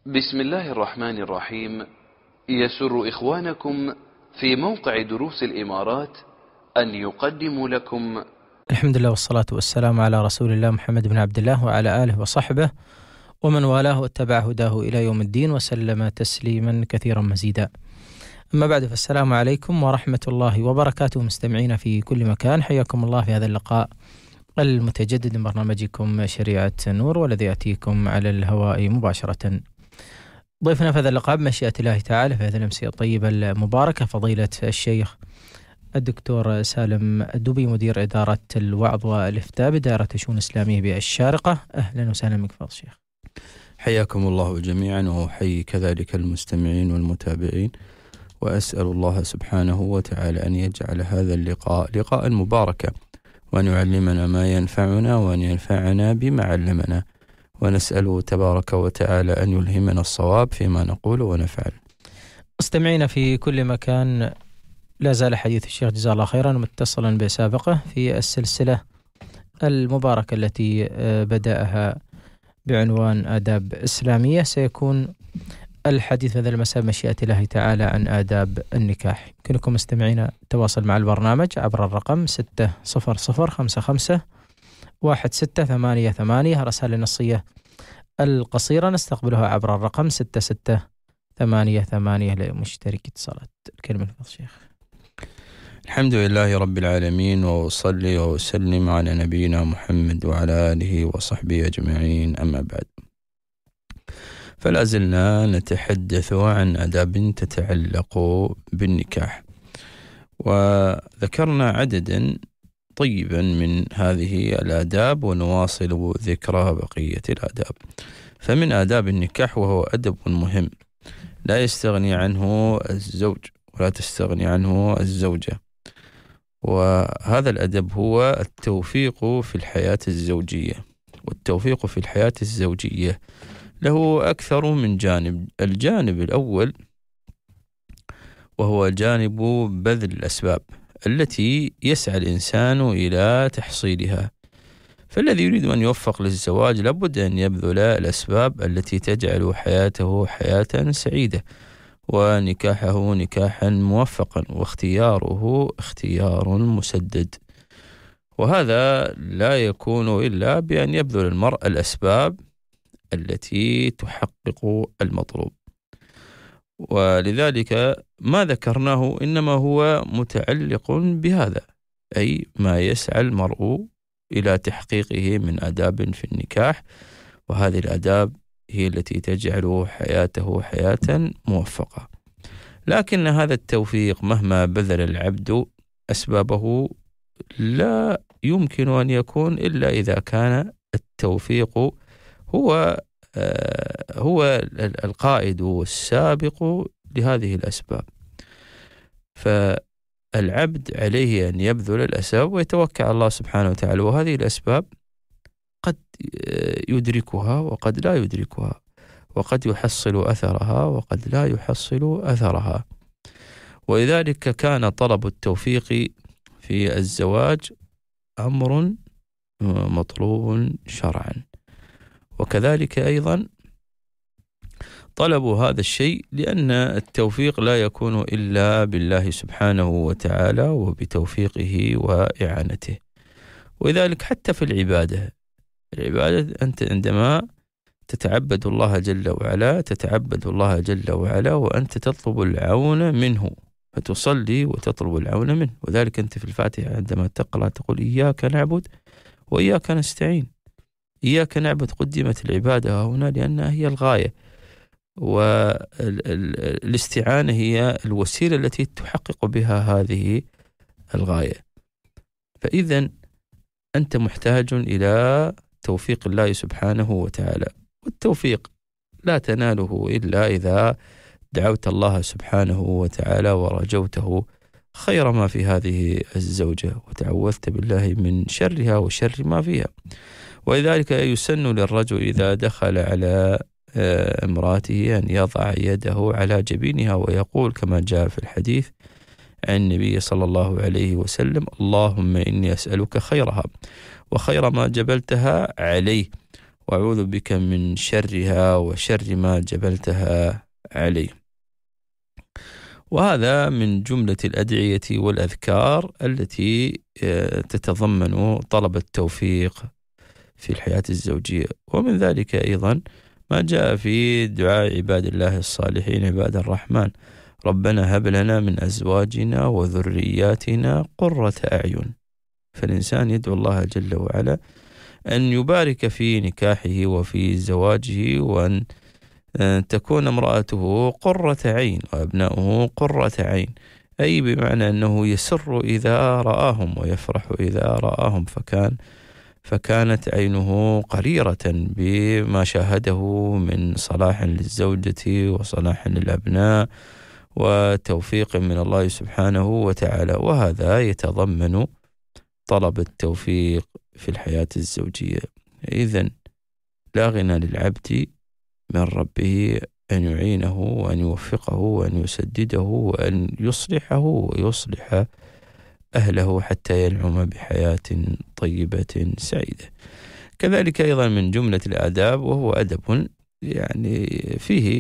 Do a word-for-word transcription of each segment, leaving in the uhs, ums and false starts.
بسم الله الرحمن الرحيم. يسر إخوانكم في موقع دروس الإمارات أن يقدموا لكم الحمد لله والصلاة والسلام على رسول الله محمد بن عبد الله وعلى آله وصحبه ومن والاه واتبع هداه إلى يوم الدين وسلم تسليما كثيرا مزيدا. أما بعد، فالسلام عليكم ورحمة الله وبركاته مستمعين في كل مكان، حياكم الله في هذا اللقاء المتجدد من برنامجكم شريعة النور، والذي يأتيكم على الهواء مباشرة. ضيفنا في هذا اللقاء بمشيئة الله تعالى في هذه الأمسية الطيبة المباركة فضيلة الشيخ الدكتور سالم الدبي، مدير إدارة الوعظ والإفتاء بدائرة الشؤون الإسلامية بالشارقة. أهلا وسهلا بك فضل الشيخ. حياكم الله جميعا، وحي كذلك المستمعين والمتابعين، وأسأل الله سبحانه وتعالى أن يجعل هذا اللقاء لقاء مباركا، وأن يعلمنا ما ينفعنا، وأن ينفعنا بما علمنا، ونسأله تبارك وتعالى أن يلهمنا الصواب فيما نقول ونفعل. مستمعين في كل مكان، لا زال حديث الشيخ جزاه الله خيرا متصلا بسابقه في السلسلة المباركة التي بدأها بعنوان آداب إسلامية. سيكون الحديث هذا المساء مشيئة الله تعالى عن آداب النكاح. يمكنكم مستمعين التواصل مع البرنامج عبر الرقم ستة صفر صفر خمسة خمسة واحد ستة ثمانية ثمانية. رسائل النصية القصيرة نستقبلها عبر الرقم ستة ستة ثمانية ثمانية لمشترك اتصالات. الكلمة لفضل الشيخ. الحمد لله رب العالمين، وأصلي وأسلم على نبينا محمد وعلى آله وصحبه أجمعين، أما بعد. فلا زلنا نتحدث عن آداب تتعلق بالنكاح، وذكرنا عددا طيبا من هذه الآداب، ونواصل ذكر بقية الآداب. فمن آداب النكاح، وهو أدب مهم لا يستغني عنه الزوج ولا تستغني عنه الزوجة، وهذا الأدب هو التوفيق في الحياة الزوجية. والتوفيق في الحياة الزوجية له أكثر من جانب. الجانب الأول وهو جانب بذل الأسباب التي يسعى الإنسان إلى تحصيلها. فالذي يريد أن يوفق للزواج لابد أن يبذل الأسباب التي تجعل حياته حياة سعيدة، ونكاحه نكاحا موفقا، واختياره اختيار مسدد. وهذا لا يكون إلا بأن يبذل المرء الأسباب التي تحقق المطلوب. ولذلك ما ذكرناه إنما هو متعلق بهذا، أي ما يسعى المرء إلى تحقيقه من آداب في النكاح، وهذه الآداب هي التي تجعل حياته حياة موفقة. لكن هذا التوفيق مهما بذل العبد أسبابه لا يمكن أن يكون إلا إذا كان التوفيق هو هو القائد والسابق لهذه الأسباب. فالعبد عليه أن يبذل الأسباب ويتوكل على الله سبحانه وتعالى، وهذه الأسباب قد يدركها وقد لا يدركها، وقد يحصل أثرها وقد لا يحصل أثرها. ولذلك كان طلب التوفيق في الزواج أمر مطلوب شرعا، وكذلك أيضا طلب هذا الشيء لأن التوفيق لا يكون إلا بالله سبحانه وتعالى وبتوفيقه وإعانته. ولذلك حتى في العبادة العبادة أنت عندما تتعبد الله جل وعلا تتعبد الله جل وعلا وأنت تطلب العون منه، فتصلي وتطلب العون منه. وذلك أنت في الفاتحة عندما تقرأ تقول إياك نعبد وإياك نستعين. إياك نعبد قدمت العبادة هنا لأنها هي الغاية، والاستعانة هي الوسيلة التي تحقق بها هذه الغاية. فإذا أنت محتاج إلى توفيق الله سبحانه وتعالى، والتوفيق لا تناله إلا إذا دعوت الله سبحانه وتعالى ورجوته خير ما في هذه الزوجة، وتعوذت بالله من شرها وشر ما فيها. ولذلك يسن للرجل إذا دخل على امرأته أن يضع يده على جبينها ويقول كما جاء في الحديث عن النبي صلى الله عليه وسلم: اللهم إني أسألك خيرها وخير ما جبلتها عليه وأعوذ بك من شرها وشر ما جبلتها عليه. وهذا من جملة الأدعية والأذكار التي تتضمن طلب التوفيق في الحياة الزوجية. ومن ذلك أيضا ما جاء في دعاء عباد الله الصالحين عباد الرحمن: ربنا هب لنا من أزواجنا وذرياتنا قرة أعين. فالإنسان يدعو الله جل وعلا أن يبارك في نكاحه وفي زواجه، وأن تكون امرأته قرة عين وأبناؤه قرة عين، أي بمعنى أنه يسر إذا رآهم ويفرح إذا رآهم، فكان فكانت عينه قريرة بما شاهده من صلاح للزوجة وصلاح للأبناء وتوفيق من الله سبحانه وتعالى. وهذا يتضمن طلب التوفيق في الحياة الزوجية. إذن لا غنى للعبد من ربه أن يعينه وأن يوفقه وأن يسدده وأن يصلحه ويصلح أهله حتى ينعم بحياة طيبة سعيدة. كذلك أيضا من جملة الآداب، وهو أدب يعني فيه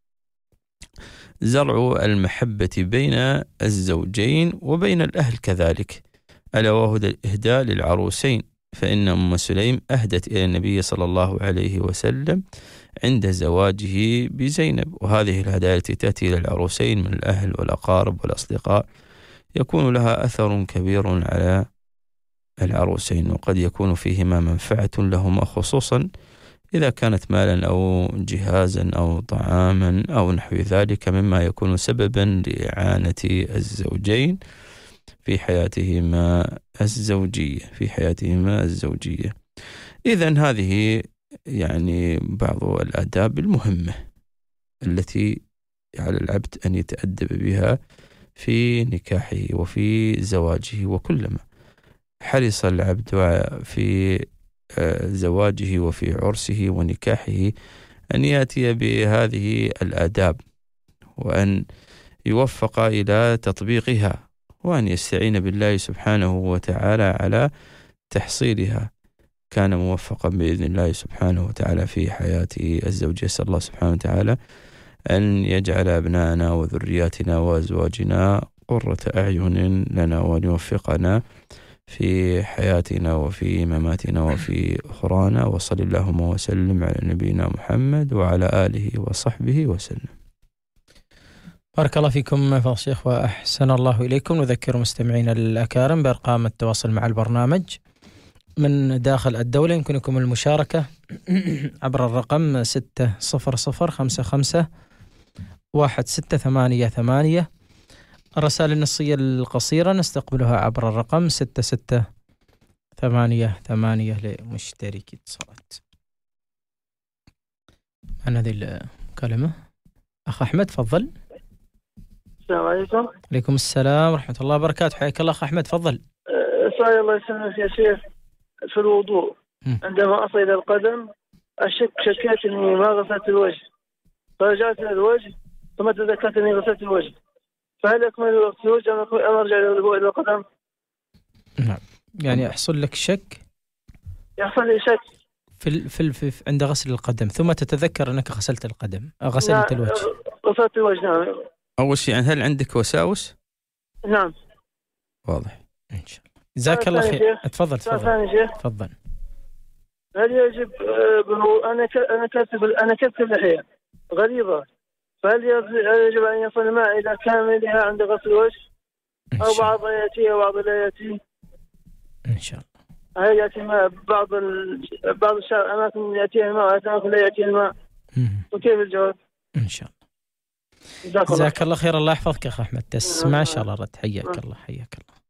زرع المحبة بين الزوجين وبين الأهل كذلك، ألا وهو الإهداء للعروسين. فإن أم سليم أهدت إلى النبي صلى الله عليه وسلم عند زواجه بزينب، وهذه الهدايا التي تأتي إلى العروسين من الأهل والأقارب والأصدقاء يكون لها أثر كبير على العروسين، وقد يكون فيهما منفعة لهما، خصوصا إذا كانت مالا أو جهازا أو طعاما أو نحو ذلك مما يكون سببا لإعانة الزوجين في حياتهما الزوجية في حياتهما الزوجية. إذن هذه يعني بعض الآداب المهمة التي على العبد أن يتأدب بها في نكاحه وفي زواجه. وكلما حرص العبد في زواجه وفي عرسه ونكاحه أن يأتي بهذه الآداب، وأن يوفق إلى تطبيقها، وأن يستعين بالله سبحانه وتعالى على تحصيلها. كان موفقا بإذن الله سبحانه وتعالى في حياته الزوجية. أسأل الله سبحانه وتعالى أن يجعل أبناءنا وذرياتنا وأزواجنا قرة أعين لنا، وأن يوفقنا في حياتنا وفي مماتنا وفي أخرانا. وصل اللهم وسلم على نبينا محمد وعلى آله وصحبه وسلم. بارك الله فيكم فضل الشيخ وأحسن الله إليكم. نذكر مستمعينا الأكارم بأرقام التواصل مع البرنامج من داخل الدولة. يمكنكم المشاركة عبر الرقم ستة صفر صفر خمسة خمسة واحد ستة ثمانية ثمانية. الرسائل النصية القصيرة نستقبلها عبر الرقم ستة ستة ثمانية ثمانية لمشتركي اتصالات. عن هذه الكلمة أخ أحمد، تفضل. السلام عليكم. عليكم السلام ورحمة الله وبركاته. حياك الله أخ أحمد، تفضل. سؤال الله يسلمك يا شيخ، في الوضوء عندما أصل إلى القدم أشك شكيت أني ما غسلت الوجه، فرجعت إلى الوجه ثم تذكرت أني غسلت الوجه، فهل يكمل وقت الوجه أم أرجع إلى القدم؟ نعم، يعني يحصل لك شك، يحصل لي شك في في, في, في عند غسل القدم ثم تتذكر أنك غسلت القدم غسلت نعم. الوجه. غسلت الوجه نعم. أول شيء، هل عندك وساوس؟ نعم. واضح إن شاء الله. جزاك الله خير. تفضل تفضل تفضل. هل يجب أنا أنا كاتب أنا كاتب اللحية غليظة، فهل يجب أن يصل الماء إلى كاملها عند غسل الوجه أو بعض يأتي وبعض لا يأتي؟ إن شاء الله. هل يأتي الماء بعض ال... بعض الأماكن يأتيها الماء وأماكن لا يأتي الماء؟ وكيف الجواب؟ إن شاء الله. جزاك الله خير. الله يحفظك يا أخ أحمد، تسمع إن شاء الله رد. حياك الله حياك الله.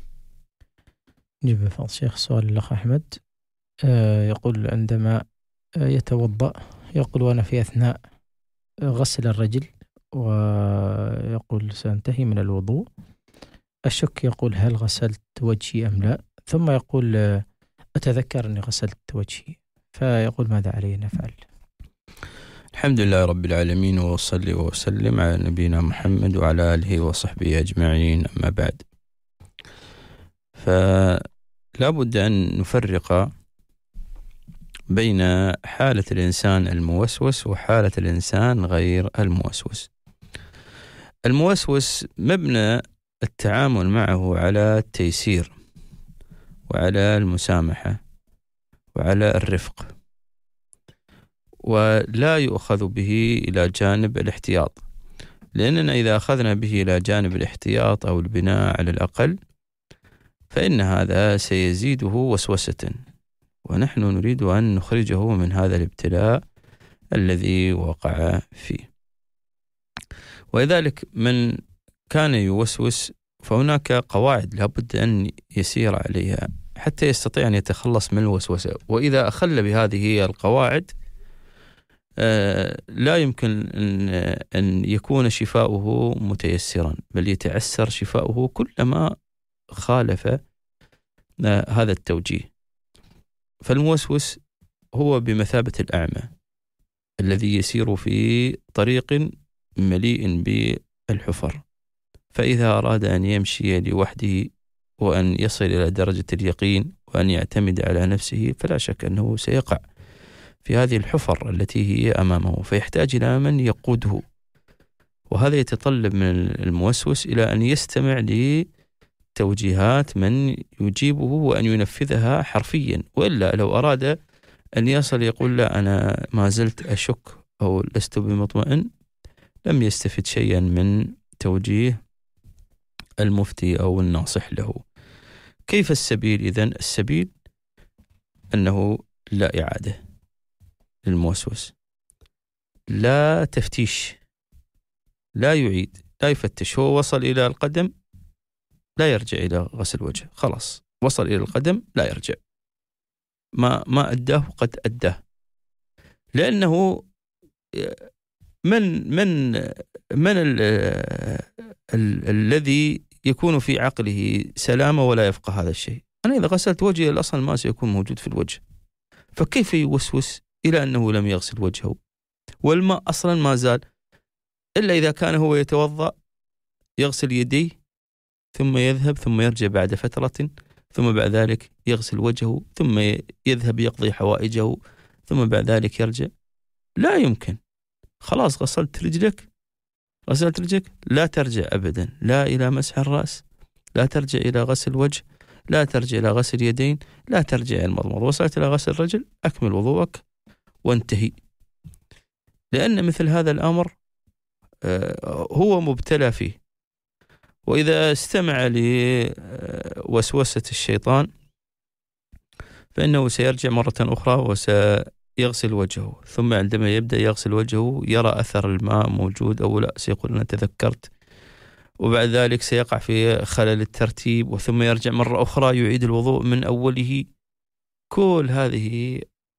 نجيب فضل الشيخ سؤال الأخ أحمد. آه يقول عندما آه يتوضأ، يقول وأنا في أثناء غسل الرجل ويقول سأنتهي من الوضوء، أشك يقول هل غسلت وجهي أم لا، ثم يقول آه أتذكر أني غسلت وجهي، فيقول ماذا علي نفعل؟ الحمد لله رب العالمين، وصلي وسلم على نبينا محمد وعلى آله وصحبه أجمعين، أما بعد. فلا بد أن نفرق بين حالة الإنسان الموسوس وحالة الإنسان غير الموسوس. الموسوس مبنى التعامل معه على التيسير وعلى المسامحة وعلى الرفق، ولا يؤخذ به إلى جانب الاحتياط، لأننا إذا أخذنا به إلى جانب الاحتياط أو البناء على الأقل فإن هذا سيزيده وسوسة، ونحن نريد أن نخرجه من هذا الابتلاء الذي وقع فيه. ولذلك من كان يوسوس فهناك قواعد لابد أن يسير عليها حتى يستطيع أن يتخلص من الوسوسة، وإذا أخل بهذه القواعد لا يمكن أن يكون شفاؤه متيسرا، بل يتعسر شفاؤه كلما خالف هذا التوجيه. فالموسوس هو بمثابة الأعمى الذي يسير في طريق مليء بالحفر، فإذا أراد أن يمشي لوحده وأن يصل إلى درجة اليقين وأن يعتمد على نفسه فلا شك أنه سيقع في هذه الحفر التي هي أمامه، فيحتاج إلى من يقوده، وهذا يتطلب من الموسوس إلى أن يستمع لتوجيهات من يجيبه وأن ينفذها حرفيا، وإلا لو أراد أن يصل يقول لا أنا ما زلت أشك أو لست بمطمئن لم يستفد شيئا من توجيه المفتي أو الناصح له. كيف السبيل إذن؟ السبيل أنه لا إعادة للموسوس، لا تفتيش، لا يعيد، لا يفتش. هو وصل إلى القدم لا يرجع إلى غسل وجه، خلاص وصل إلى القدم لا يرجع، ما ما أداه قد أداه، لأنه من من من ال ال الذي يكون في عقله سلامة ولا يفقه هذا الشيء. أنا إذا غسلت وجهي الأصل ما سيكون موجود في الوجه، فكيف يوسوس إلى أنه لم يغسل وجهه والماء أصلا ما زال، إلا إذا كان هو يتوضأ يغسل يديه ثم يذهب ثم يرجع بعد فترة، ثم بعد ذلك يغسل وجهه ثم يذهب يقضي حوائجه ثم بعد ذلك يرجع. لا يمكن. خلاص غسلت رجلك غسلت رجلك لا ترجع أبدا، لا إلى مسح الرأس، لا ترجع إلى غسل وجه، لا ترجع إلى غسل يدين، لا ترجع إلى المضمض. وصلت إلى غسل الرجل أكمل وضوءك وانتهي، لأن مثل هذا الأمر هو مبتلى فيه. وإذا استمع لوسوسة الشيطان فإنه سيرجع مرة أخرى وسيغسل وجهه، ثم عندما يبدأ يغسل وجهه يرى أثر الماء موجود أو لا، سيقول أنا تذكرت، وبعد ذلك سيقع في خلل الترتيب، وثم يرجع مرة أخرى يعيد الوضوء من أوله. كل هذه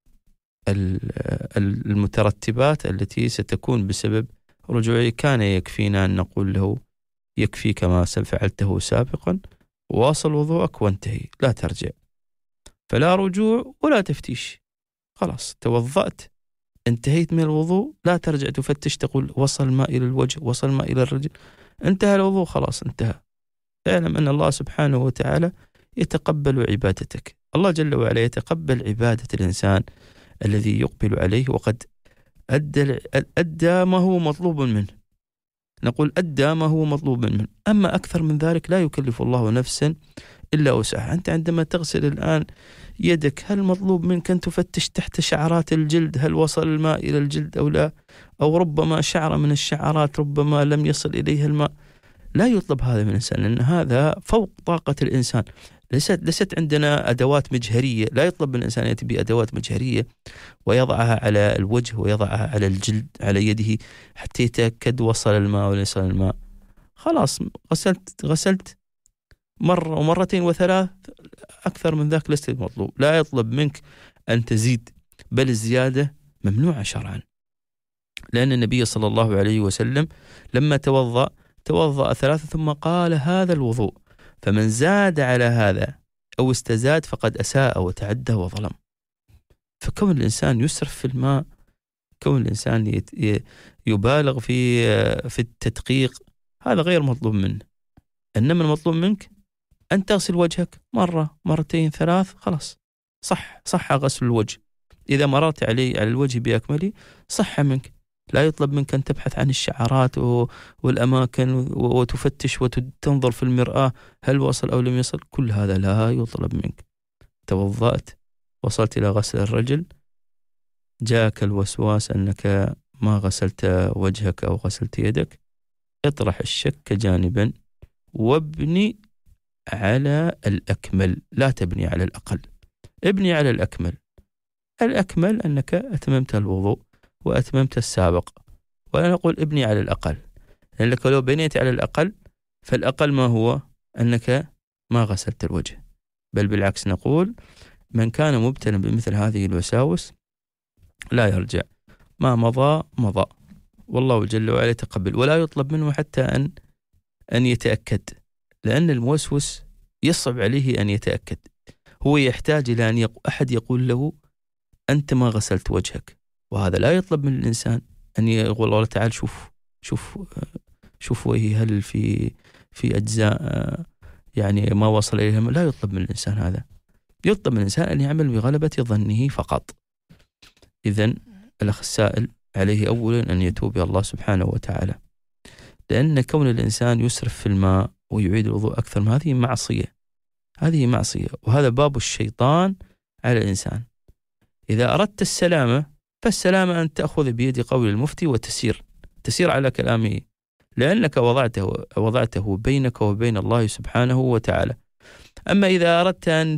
المترتبات التي ستكون بسبب رجوعه. كان يكفينا أن نقول له يكفي كما فعلته سابقا، واصل وضوءك وانتهي، لا ترجع، فلا رجوع ولا تفتيش. خلاص توضأت انتهيت من الوضوء، لا ترجع تفتش تقول وصل الماء إلى الوجه وصل الماء إلى الرجل، انتهى الوضوء خلاص انتهى. اعلم أن الله سبحانه وتعالى يتقبل عبادتك. الله جل وعلا يتقبل عبادة الإنسان الذي يقبل عليه وقد أدى, أدى ما هو مطلوب منه. نقول أدى ما هو مطلوب منه، أما أكثر من ذلك لا يكلف الله نفسا إلا وسعها. أنت عندما تغسل الآن يدك هل مطلوب منك أن تفتش تحت شعرات الجلد هل وصل الماء إلى الجلد أو لا؟ أو ربما شعرة من الشعرات ربما لم يصل إليها الماء. لا يطلب هذا من الإنسان، لأن هذا فوق طاقة الإنسان. ليست ليست عندنا أدوات مجهرية، لا يطلب من الإنسان يأتي بأدوات مجهرية ويضعها على الوجه ويضعها على الجلد على يده حتى يتأكد وصل الماء ولا يصل الماء. خلاص غسلت غسلت مرة ومرتين وثلاث، أكثر من ذاك لست مطلوب. لا يطلب منك أن تزيد، بل الزيادة ممنوعة شرعا، لأن النبي صلى الله عليه وسلم لما توضأ توضأ ثلاثة ثم قال هذا الوضوء، فمن زاد على هذا أو استزاد فقد أساء وتعدى وظلم. فكون الإنسان يسرف في الماء، كون الإنسان يبالغ في في التدقيق، هذا غير مطلوب منه. إنما المطلوب منك أن تغسل وجهك مرة مرتين ثلاث، خلاص صح صح غسل الوجه، إذا مررت عليه على الوجه بأكمله صح منك. لا يطلب منك أن تبحث عن الشعرات والأماكن وتفتش وتنظر في المرآة هل وصل أو لم يصل، كل هذا لا يطلب منك. توضأت، وصلت إلى غسل الرجل، جاءك الوسواس أنك ما غسلت وجهك أو غسلت يدك، اطرح الشك جانبا وابني على الأكمل، لا تبني على الأقل، ابني على الأكمل. الأكمل أنك أتممت الوضوء وأتممت السابق، ولا نقول ابني على الأقل، لأنك لو بنيت على الأقل فالأقل ما هو؟ أنك ما غسلت الوجه. بل بالعكس نقول من كان مبتلا بمثل هذه الوساوس لا يرجع، ما مضى مضى، والله جل وعلا يتقبل، ولا يطلب منه حتى أن أن يتأكد، لأن الموسوس يصعب عليه أن يتأكد، هو يحتاج إلى أن يق... أحد يقول له أنت ما غسلت وجهك، وهذا لا يطلب من الإنسان أن يقول الله تعالى شوف شوف شوف وجهي هل في في أجزاء يعني ما وصل إليها، لا يطلب من الإنسان هذا، يطلب من الإنسان أن يعمل بغلبة ظنه فقط. إذن الأخ السائل عليه أولا أن يتوب إلى الله سبحانه وتعالى، لأن كون الإنسان يسرف في الماء ويعيد الوضوء أكثر من هذه معصية، هذه معصية، وهذا باب الشيطان على الإنسان. إذا أردت السلامة فالسلامة أن تأخذ بيد قول المفتي وتسير تسير على كلامه، لأنك وضعته وضعته بينك وبين الله سبحانه وتعالى. أما إذا أردت أن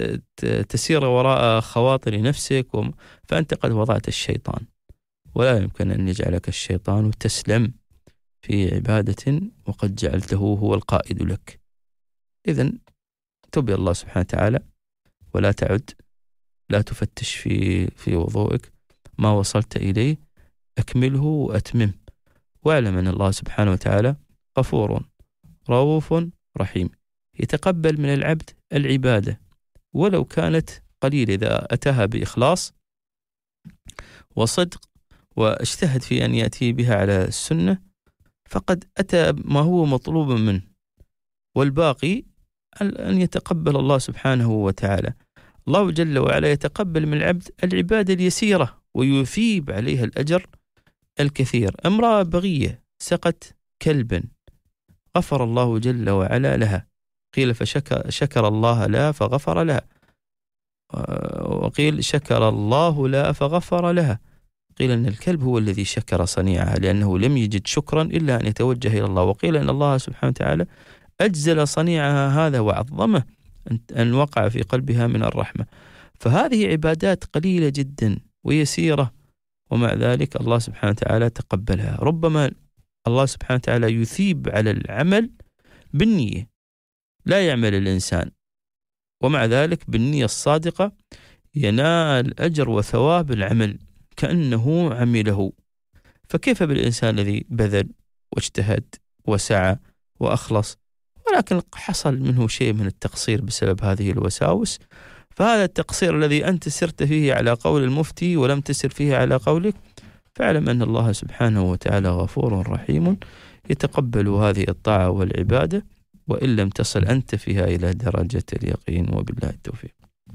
تسير وراء خواطر نفسك فأنت قد وضعت الشيطان، ولا يمكن أن يجعلك الشيطان تسلم في عبادة وقد جعلته هو القائد لك. إذن تب الله سبحانه وتعالى ولا تعد، لا تفتش في في وضوءك، ما وصلت إليه أكمله وأتمم، واعلم أن الله سبحانه وتعالى غفور رؤوف رحيم، يتقبل من العبد العبادة ولو كانت قليلة، إذا أتاها بإخلاص وصدق واجتهد في أن يأتي بها على السنة فقد أتى ما هو مطلوب منه، والباقي أن يتقبل الله سبحانه وتعالى. الله جل وعلا يتقبل من العبد العبادة اليسيرة ويثيب عليها الأجر الكثير. امرأة بغية سقت كلبا غفر الله جل وعلا لها، قيل فشكر شكر الله لها فغفر لها، وقيل شكر الله لها فغفر لها، قيل أن الكلب هو الذي شكر صنيعها لأنه لم يجد شكرا إلا أن يتوجه إلى الله، وقيل أن الله سبحانه وتعالى أجزل صنيعها هذا وعظمه أن وقع في قلبها من الرحمة. فهذه عبادات قليلة جدا ويسيرة، ومع ذلك الله سبحانه وتعالى تقبلها. ربما الله سبحانه وتعالى يثيب على العمل بالنية، لا يعمل الإنسان ومع ذلك بالنية الصادقة ينال أجر وثواب العمل كأنه عمله. فكيف بالإنسان الذي بذل واجتهد وسعى وأخلص ولكن حصل منه شيء من التقصير بسبب هذه الوساوس؟ فهذا التقصير الذي أنت سرت فيه على قول المفتي ولم تسر فيه على قولك، فاعلم أن الله سبحانه وتعالى غفور رحيم يتقبل هذه الطاعة والعبادة وإن لم تصل أنت فيها إلى درجة اليقين، وبالله التوفيق.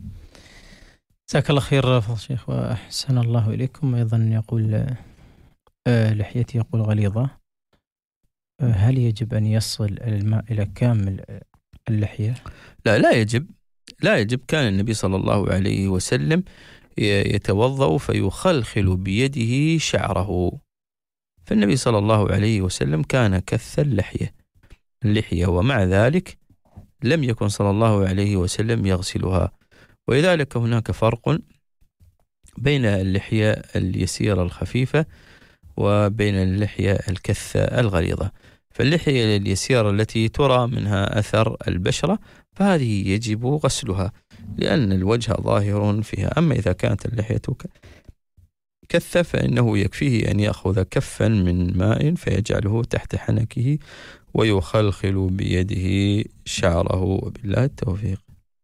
جزاك الله خير فضل الشيخ وأحسن الله إليكم. أيضا يقول آه لحيتي يقول غليظة، آه هل يجب أن يصل الماء إلى كامل اللحية؟ لا لا يجب لا يجب كان النبي صلى الله عليه وسلم يتوضأ فيخلخل بيده شعره، فالنبي صلى الله عليه وسلم كان كث اللحية اللحية ومع ذلك لم يكن صلى الله عليه وسلم يغسلها. ولذلك هناك فرق بين اللحية اليسيرة الخفيفة وبين اللحية الكثة الغليظة. فاللحية اليسيرة التي ترى منها أثر البشرة فهذه يجب غسلها لأن الوجه ظاهر فيها. أما إذا كانت اللحية كثة فإنه يكفيه أن يأخذ كفا من ماء فيجعله تحت حنكه ويخلخل بيده شعره، وبالله التوفيق.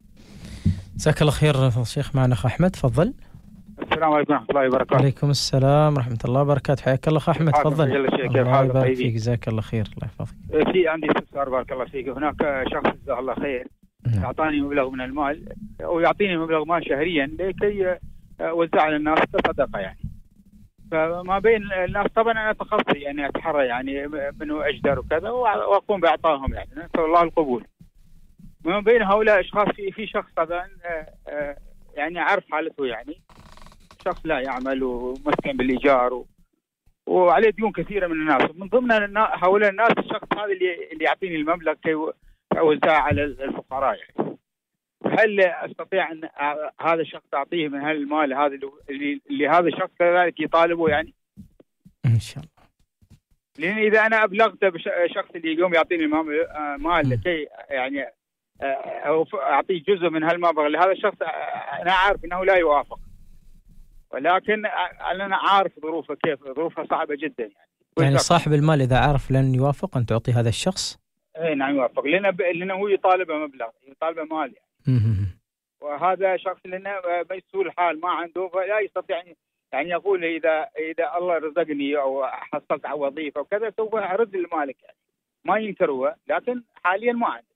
جزاك الله خير فضل الشيخ. معنا أخ أحمد، تفضل. السلام عليكم ورحمة الله وبركاته. وعليكم السلام ورحمة الله وبركاته، حياك الله أخ أحمد، تفضل. الله يبارك فيك، جزاك الله خير، الله يحفظك. في عندي استفسار بارك الله فيك. هناك شخص جزاه الله خير أعطاني مبلغ من المال أو يعطيني مبلغ مال شهريا لكي وزع على الناس كصدقة يعني. فما بين الناس طبعا أنا تخصصي يعني أتحرى يعني منو أجدر وكذا وأقوم بإعطائهم يعني، نسأل الله القبول. ما بين هؤلاء الأشخاص في في شخص طبعا يعني أعرف حالته، يعني شخص لا يعمل ومسكن بالإيجار و... وعليه ديون كثيرة من الناس، من ضمن هؤلاء الناس الشخص هذا اللي اللي يعطيني المبلغ كي أوزعه على الفقراء يعني. هل أستطيع أن هذا الشخص أعطيه من هالمال هذا اللي, اللي هذا الشخص كذلك يطالبه يعني؟ إن شاء الله. لأن إذا أنا أبلغت بشخص اللي يقوم يعطيني مال لكي يعني أو أعطيه جزء من هالمبلغ لهذا الشخص، أنا عارف أنه لا يوافق، ولكن أنا عارف ظروفه كيف، ظروفها صعبة جدا يعني. يعني صاحب المال إذا عارف لن يوافق أن تعطي هذا الشخص؟ إيه نعم يوافق، لأنه ب... لأنه هو يطالبه مبلغ، يطالبه مال يعني. وهذا شخص لأنه ميسور الحال ما عنده، فلا يستطيع يعني يقول إذا إذا الله رزقني أو حصلت على وظيفة وكذا سوف أرد المالك يعني. ما ينكره، لكن حاليا ما عنده.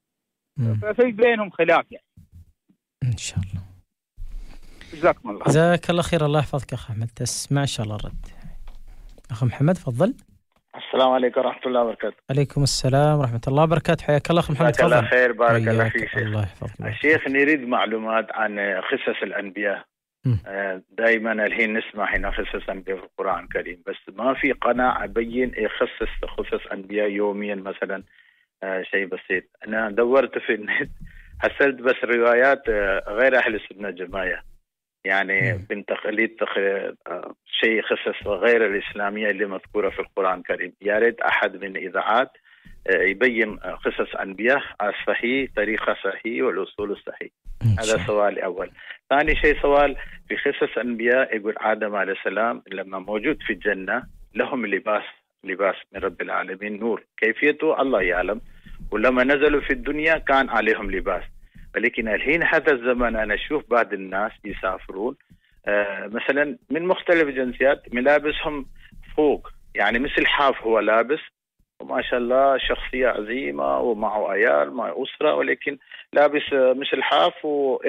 ففي بينهم خلاف يعني. إن شاء الله. جزاكم الله. جزاك الله خير، الله يحفظك أخ أحمد، تسمع إن شاء الله الرد. أخ محمد تفضل. السلام عليكم ورحمة الله وبركاته. عليكم السلام ورحمة الله وبركاته، حياك الله أخ محمد تفضل. جزاك الله خير، بارك الله فيك شيخ. الله يحفظك. الشيخ نريد معلومات عن قصص الأنبياء. دائما الحين نسمع هنا قصص أنبياء في القرآن الكريم، بس ما في قناعة أبين يخصص قصص أنبياء يوميا مثلا. آه شيء بسيط. أنا دورت في النت حصلت بس روايات غير أهل السنة جماعة، يعني من تقليد تخ... شيء قصص غير الإسلامية اللي مذكورة في القرآن الكريم. يا ريت أحد من الإذاعات يبين قصص أنبياء الصحيح، طريقة صحيح والأصول الصحيح. هذا سؤال أول. ثاني شيء سؤال في قصص أنبياء، يقول آدم عليه السلام لما موجود في الجنة لهم لباس لباس من رب العالمين نور، كيفيته الله يعلم، ولما نزلوا في الدنيا كان عليهم لباس. ولكن الحين هذا الزمن أنا أشوف بعض الناس يسافرون آه مثلا من مختلف جنسيات ملابسهم فوق، يعني مثل حاف هو لابس وما شاء الله شخصية عظيمة ومعه عيال معه أسرة، ولكن لابس مثل حاف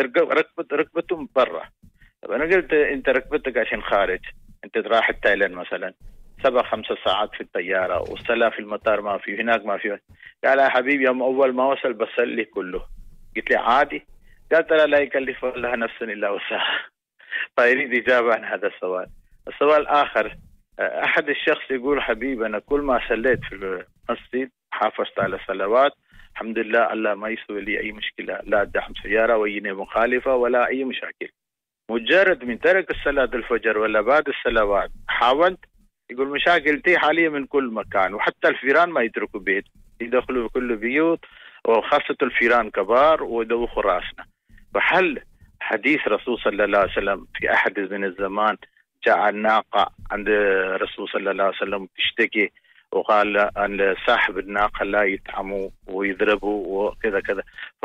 وركبت ركبته برا. طب أنا قلت أنت ركبتك عشان خارج، أنت رايح تايلاند مثلا سبع خمسة ساعات في الطيارة والصلاة في المطار ما في، هناك ما في. قال يا حبيبي يوم أول ما وصل بصلي كله. قلت لي عادي؟ قال ترى لا يكلف الله نفسا إلا وسعها. فيريد إجابة عن هذا السؤال. السؤال الآخر، أحد الشخص يقول حبيبي أنا كل ما صليت في المسجد حافظت على الصلوات الحمد لله، الله ما يسوي لي أي مشكلة، لا دعم سيارة ويني مخالفة ولا أي مشاكل. مجرد من ترك الصلاة الفجر ولا بعد الصلوات حاولت، يقول مشاكلتي حاليا من كل مكان، وحتى الفيران ما يتركوا بيت، يدخلوا بكل بيوت وخاصة الفيران كبار ودوخوا راسنا. فهل حديث رسول صلى الله عليه وسلم في أحد من الزمان جاء الناقة عند رسول صلى الله عليه وسلم تشتكي وقال أن صاحب الناقة لا يطعموا ويضربوا وكذا كذا،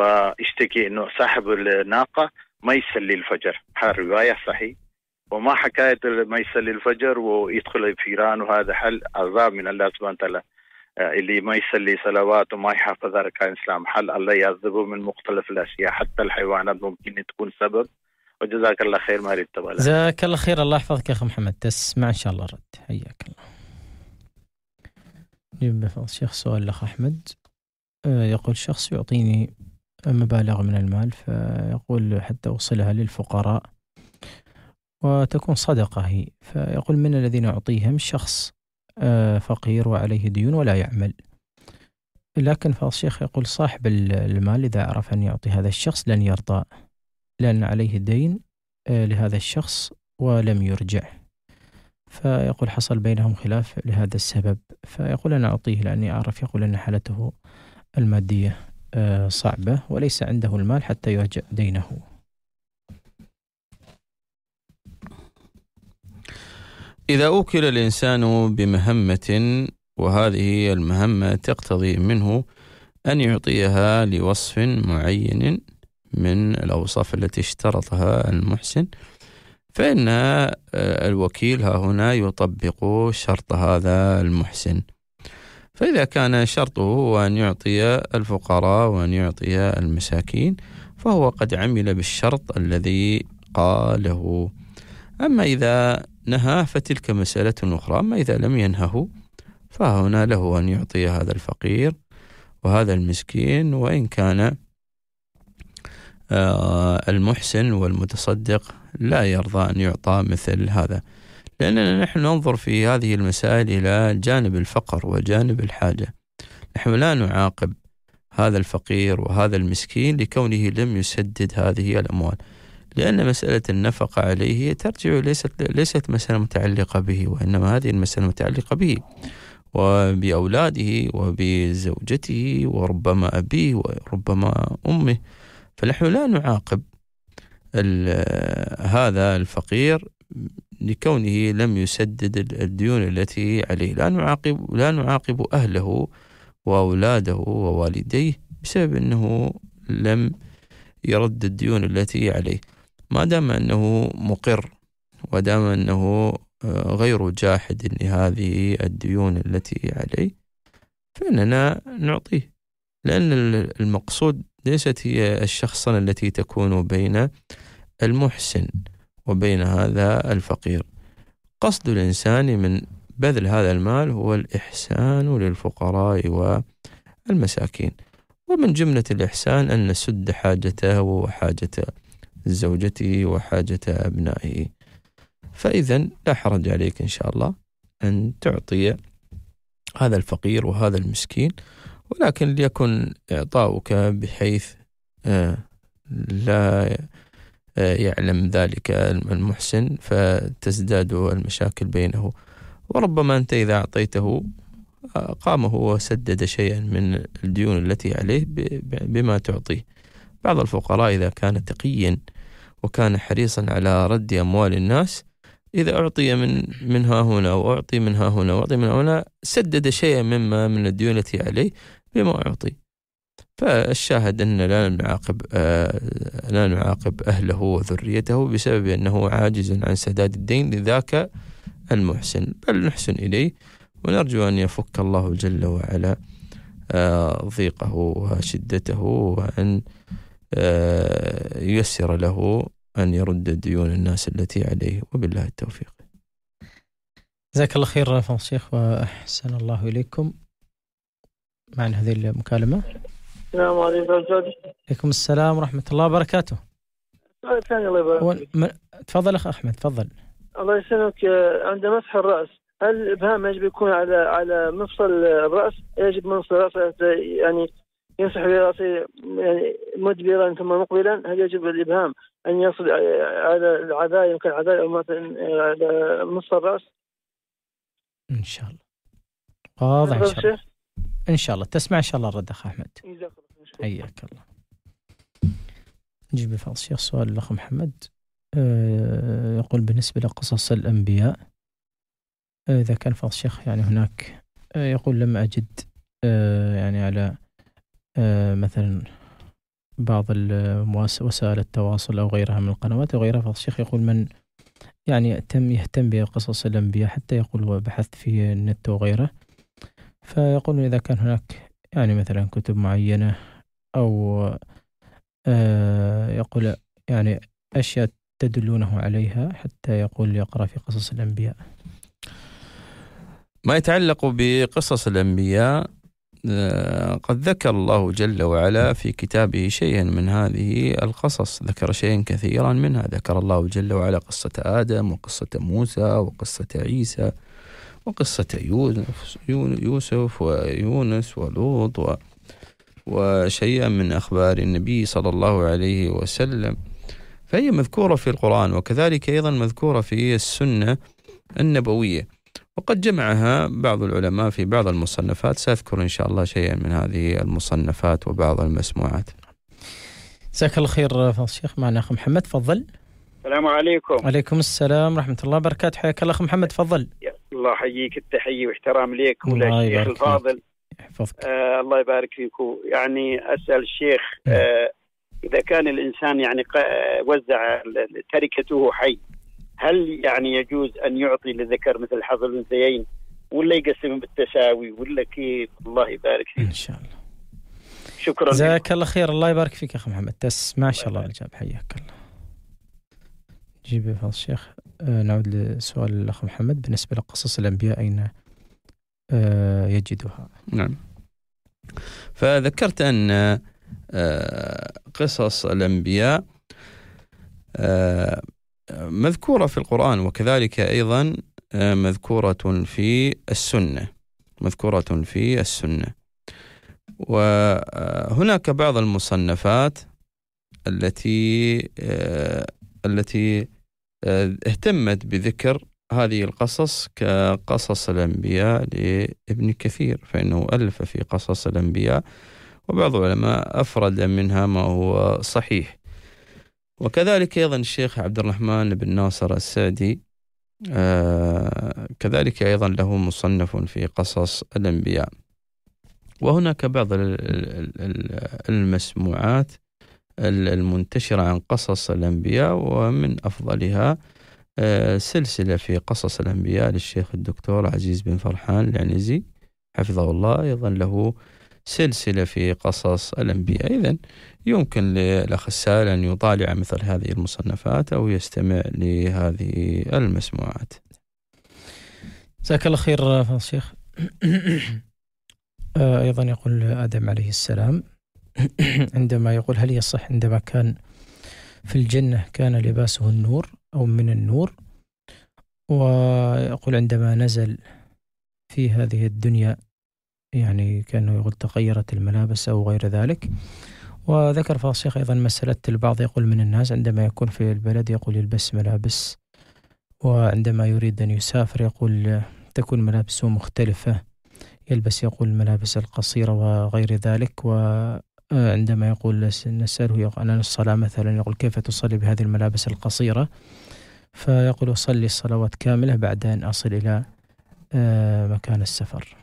فاشتكي إنه صاحب الناقة ما يصلي الفجر. هذا رواية صحيح؟ وما حكاية ما يصلي الفجر ويدخل الفيران، وهذا حل عذاب من الله سبحانه وتعالى. اللي ما يصلي صلوات وما يحافظ على أركان الإسلام حل الله يعذبه من مختلف الأشياء، حتى الحيوانات ممكن تكون سبب. وجزاك الله خير ما ريت تبالي. جزاك الله خير، الله يحفظك يا أخي محمد، تسمع إن شاء الله رد. حياك الله. يبقى الشيخ سؤال الأخ أحمد، يقول شخص يعطيني مبالغ من المال فيقول حتى أوصلها للفقراء وتكون صدقة هي، فيقول من الذين أعطيهم شخص فقير وعليه ديون ولا يعمل، لكن فالشيخ يقول صاحب المال إذا عرف أن يعطي هذا الشخص لن يرضى لأن عليه دين لهذا الشخص ولم يرجع، فيقول حصل بينهم خلاف لهذا السبب، فيقول أنا أعطيه لأني أعرف يقول أن حالته المادية صعبة وليس عنده المال حتى يرجع دينه. إذا أوكل الإنسان بمهمة وهذه المهمة تقتضي منه أن يعطيها لوصف معين من الأوصاف التي اشترطها المحسن، فإن الوكيل ها هنا يطبق شرط هذا المحسن. فإذا كان شرطه هو أن يعطي الفقراء وأن يعطي المساكين فهو قد عمل بالشرط الذي يبقى له. أما إذا نهى فتلك مسألة أخرى. أما إذا لم ينهه فهنا له أن يعطي هذا الفقير وهذا المسكين، وإن كان المحسن والمتصدق لا يرضى أن يعطى مثل هذا، لأننا نحن ننظر في هذه المسائل إلى جانب الفقر وجانب الحاجة. نحن لا نعاقب هذا الفقير وهذا المسكين لكونه لم يسدد هذه الأموال، لأن مسألة النفقة عليه ترجع ليست ليست مسألة متعلقة به، وإنما هذه المسألة متعلقة به وبأولاده وبزوجته وربما أبيه وربما أمه. فنحن لا نعاقب هذا الفقير لكونه لم يسدد الديون التي عليه، لا نعاقب لا نعاقب أهله وأولاده ووالديه بسبب أنه لم يرد الديون التي عليه، ما دام أنه مقر ودام أنه غير جاحد لهذه الديون التي عليه فإننا نعطيه، لأن المقصود ليست هي الشخصنة التي تكون بين المحسن وبين هذا الفقير. قصد الإنسان من بذل هذا المال هو الإحسان للفقراء والمساكين، ومن جملة الإحسان أن نسد حاجته وحاجة زوجته وحاجة أبنائه. فإذا لا حرج عليك إن شاء الله أن تعطي هذا الفقير وهذا المسكين، ولكن ليكن إعطاؤك بحيث لا يعلم ذلك المحسن فتزداد المشاكل بينه، وربما أنت إذا أعطيته قام هو وسدد شيئا من الديون التي عليه بما تعطيه. بعض الفقراء إذا كان تقيا وكان حريصا على رد أموال الناس، إذا أعطي من منها هنا وأعطي منها هنا وأعطي منها هنا سدد شيئا مما من الديون التي عليه بما أعطي. فالشاهد أن لا نعاقب آه لا نعاقب أهله وذريته بسبب أنه عاجز عن سداد الدين لذاك المحسن، بل نحسن إليه ونرجو أن يفك الله جل وعلا آه ضيقه وشدته، وأن آه ييسر له أن يرد ديون الناس التي عليه، وبالله التوفيق. جزاك الله خير فضيلة الشيخ وأحسن الله إليكم. معنا هذه المكالمة. السلام عليكم. عليكم السلام ورحمة الله وبركاته. سؤال ثاني الله يبارك فيك. تفضل أخ أحمد تفضل. الله يسلمك. عند مسح الرأس هل الإبهام يجب يكون على على مفصل الرأس؟ يجب مفصل الرأس يعني يمسح برأسه يعني مدبرا ثم مقبلا؟ هل يجب الإبهام أن يصل على العذايم كالعذايم أو مثلا على نصف الرأس؟ إن شاء الله واضح إن شاء الله. إن شاء الله تسمع إن شاء الله الرد أخ أحمد. حياك الله. نجيب بفضل الشيخ سؤال الأخ محمد. أه يقول بالنسبة لقصص الأنبياء أه إذا كان فضل الشيخ يعني هناك أه يقول لم أجد أه يعني على أه مثلا بعض وسائل التواصل أو غيرها من القنوات وغيرها، فضل الشيخ يقول من يعني يهتم يهتم بقصص الأنبياء حتى يقول وبحث في النت وغيره، فيقول إذا كان هناك يعني مثلا كتب معينة أو آه يقول يعني أشياء تدلونه عليها حتى يقول يقرأ في قصص الأنبياء. ما يتعلق بقصص الأنبياء آه قد ذكر الله جل وعلا في كتابه شيئا من هذه القصص، ذكر شيئا كثيرا منها. ذكر الله جل وعلا قصة آدم وقصة موسى وقصة عيسى وقصة يوسف ويونس ولوط وشيئا من أخبار النبي صلى الله عليه وسلم، فهي مذكورة في القرآن وكذلك أيضا مذكورة في السنة النبوية، وقد جمعها بعض العلماء في بعض المصنفات. سأذكر إن شاء الله شيئا من هذه المصنفات وبعض المسموعات. جزاك الله خير فضل الشيخ. معنا أخ محمد تفضل. السلام عليكم. وعليكم السلام ورحمة الله وبركاته. حياك الله أخ محمد تفضل. الله يحييك، التحية واحترام ليك وللشيخ الفاضل. آه الله يبارك فيكم. يعني أسأل الشيخ آه إذا كان الإنسان يعني وزع تركته حي، هل يعني يجوز أن يعطي للذكر مثل حظ الأنثيين ولا يقسم بالتساوي ولا كيف؟ الله يبارك فيك. إن شاء الله. شكرا. جزاك الله خير. الله يبارك فيك يا أخي محمد. تسمع إن شاء الله الإجابة. حياك الله. جيب فضل الشيخ. آه نعود لسؤال الأخ محمد بالنسبة لقصص الأنبياء أين آه يجدها؟ نعم، فذكرت أن آه قصص الأنبياء آه مذكورة في القرآن، وكذلك أيضا آه مذكورة في السنة مذكورة في السنة وهناك بعض المصنفات التي آه التي آه اهتمت بذكر هذه القصص كقصص الأنبياء لابن كثير، فإنه ألف في قصص الأنبياء، وبعض العلماء أفرد منها ما هو صحيح. وكذلك أيضا الشيخ عبد الرحمن بن ناصر السعدي آه كذلك أيضا له مصنف في قصص الأنبياء. وهناك بعض المسموعات المنتشرة عن قصص الأنبياء، ومن أفضلها آه سلسلة في قصص الأنبياء للشيخ الدكتور عزيز بن فرحان العنزي حفظه الله، أيضا له سلسلة في قصص الأنبياء. إذن يمكن للأخ السائل أن يطالع مثل هذه المصنفات أو يستمع لهذه المسموعات. جزاك الله خير فضل الشيخ. أيضا يقول آدم عليه السلام عندما يقول هل يصح عندما كان في الجنة كان لباسه النور أو من النور، ويقول عندما نزل في هذه الدنيا يعني كأنه يقول تغيرت الملابس أو غير ذلك. وذكر فضل الشيخ أيضا مسألة البعض يقول من الناس عندما يكون في البلد يقول يلبس ملابس، وعندما يريد أن يسافر يقول تكون ملابسه مختلفة، يلبس يقول الملابس القصيرة وغير ذلك. وعندما يقول نسأله عن الصلاة مثلا يقول كيف تصلي بهذه الملابس القصيرة، فيقول أصلي الصلوات كاملة بعد أن أصل إلى مكان السفر.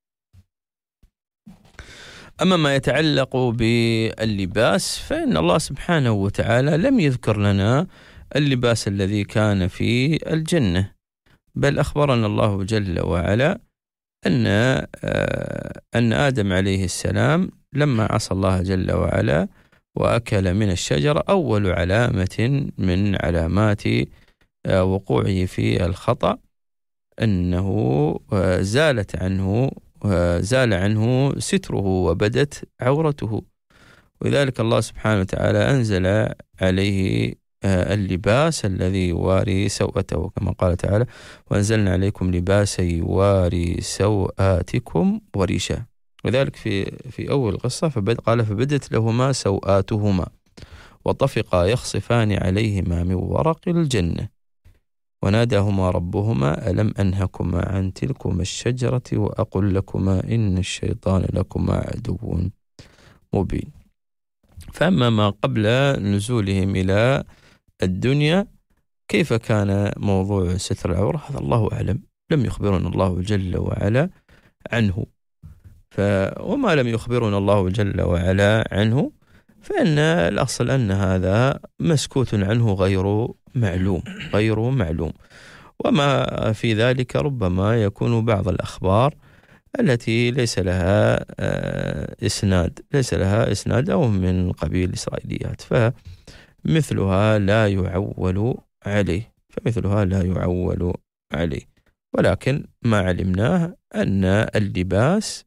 أما ما يتعلق باللباس فإن الله سبحانه وتعالى لم يذكر لنا اللباس الذي كان في الجنة، بل أخبرنا الله جل وعلا أن أن آدم عليه السلام لما عصى الله جل وعلا وأكل من الشجرة، أول علامة من علامات وقوعه في الخطأ أنه زالت عنه زال عنه ستره وبدت عورته، ولذلك الله سبحانه وتعالى أنزل عليه اللباس الذي يواري سوءته، كما قال تعالى وأنزلنا عليكم لباسا يواري سوآتكم وريشا. وذلك في في أول القصة فبد قال فبدت لهما سوآتهما وطفقا يخصفان عليهما من ورق الجنة وناداهما ربهما ألم أنهكما عن تلكما الشجرة وأقل لكما إن الشيطان لكما عدو مبين. فأما ما قبل نزولهم إلى الدنيا كيف كان موضوع ستر العورة هذا الله أعلم، لم يخبرنا الله جل وعلا عنه. ف وما لم يخبرنا الله جل وعلا عنه فإن الأصل أن هذا مسكوت عنه غير معلوم غير معلوم وما في ذلك ربما يكون بعض الأخبار التي ليس لها إسناد ليس لها إسناد أو من قبيل الإسرائيليات، فمثلها لا يعول عليه فمثلها لا يعول عليه ولكن ما علمناه أن اللباس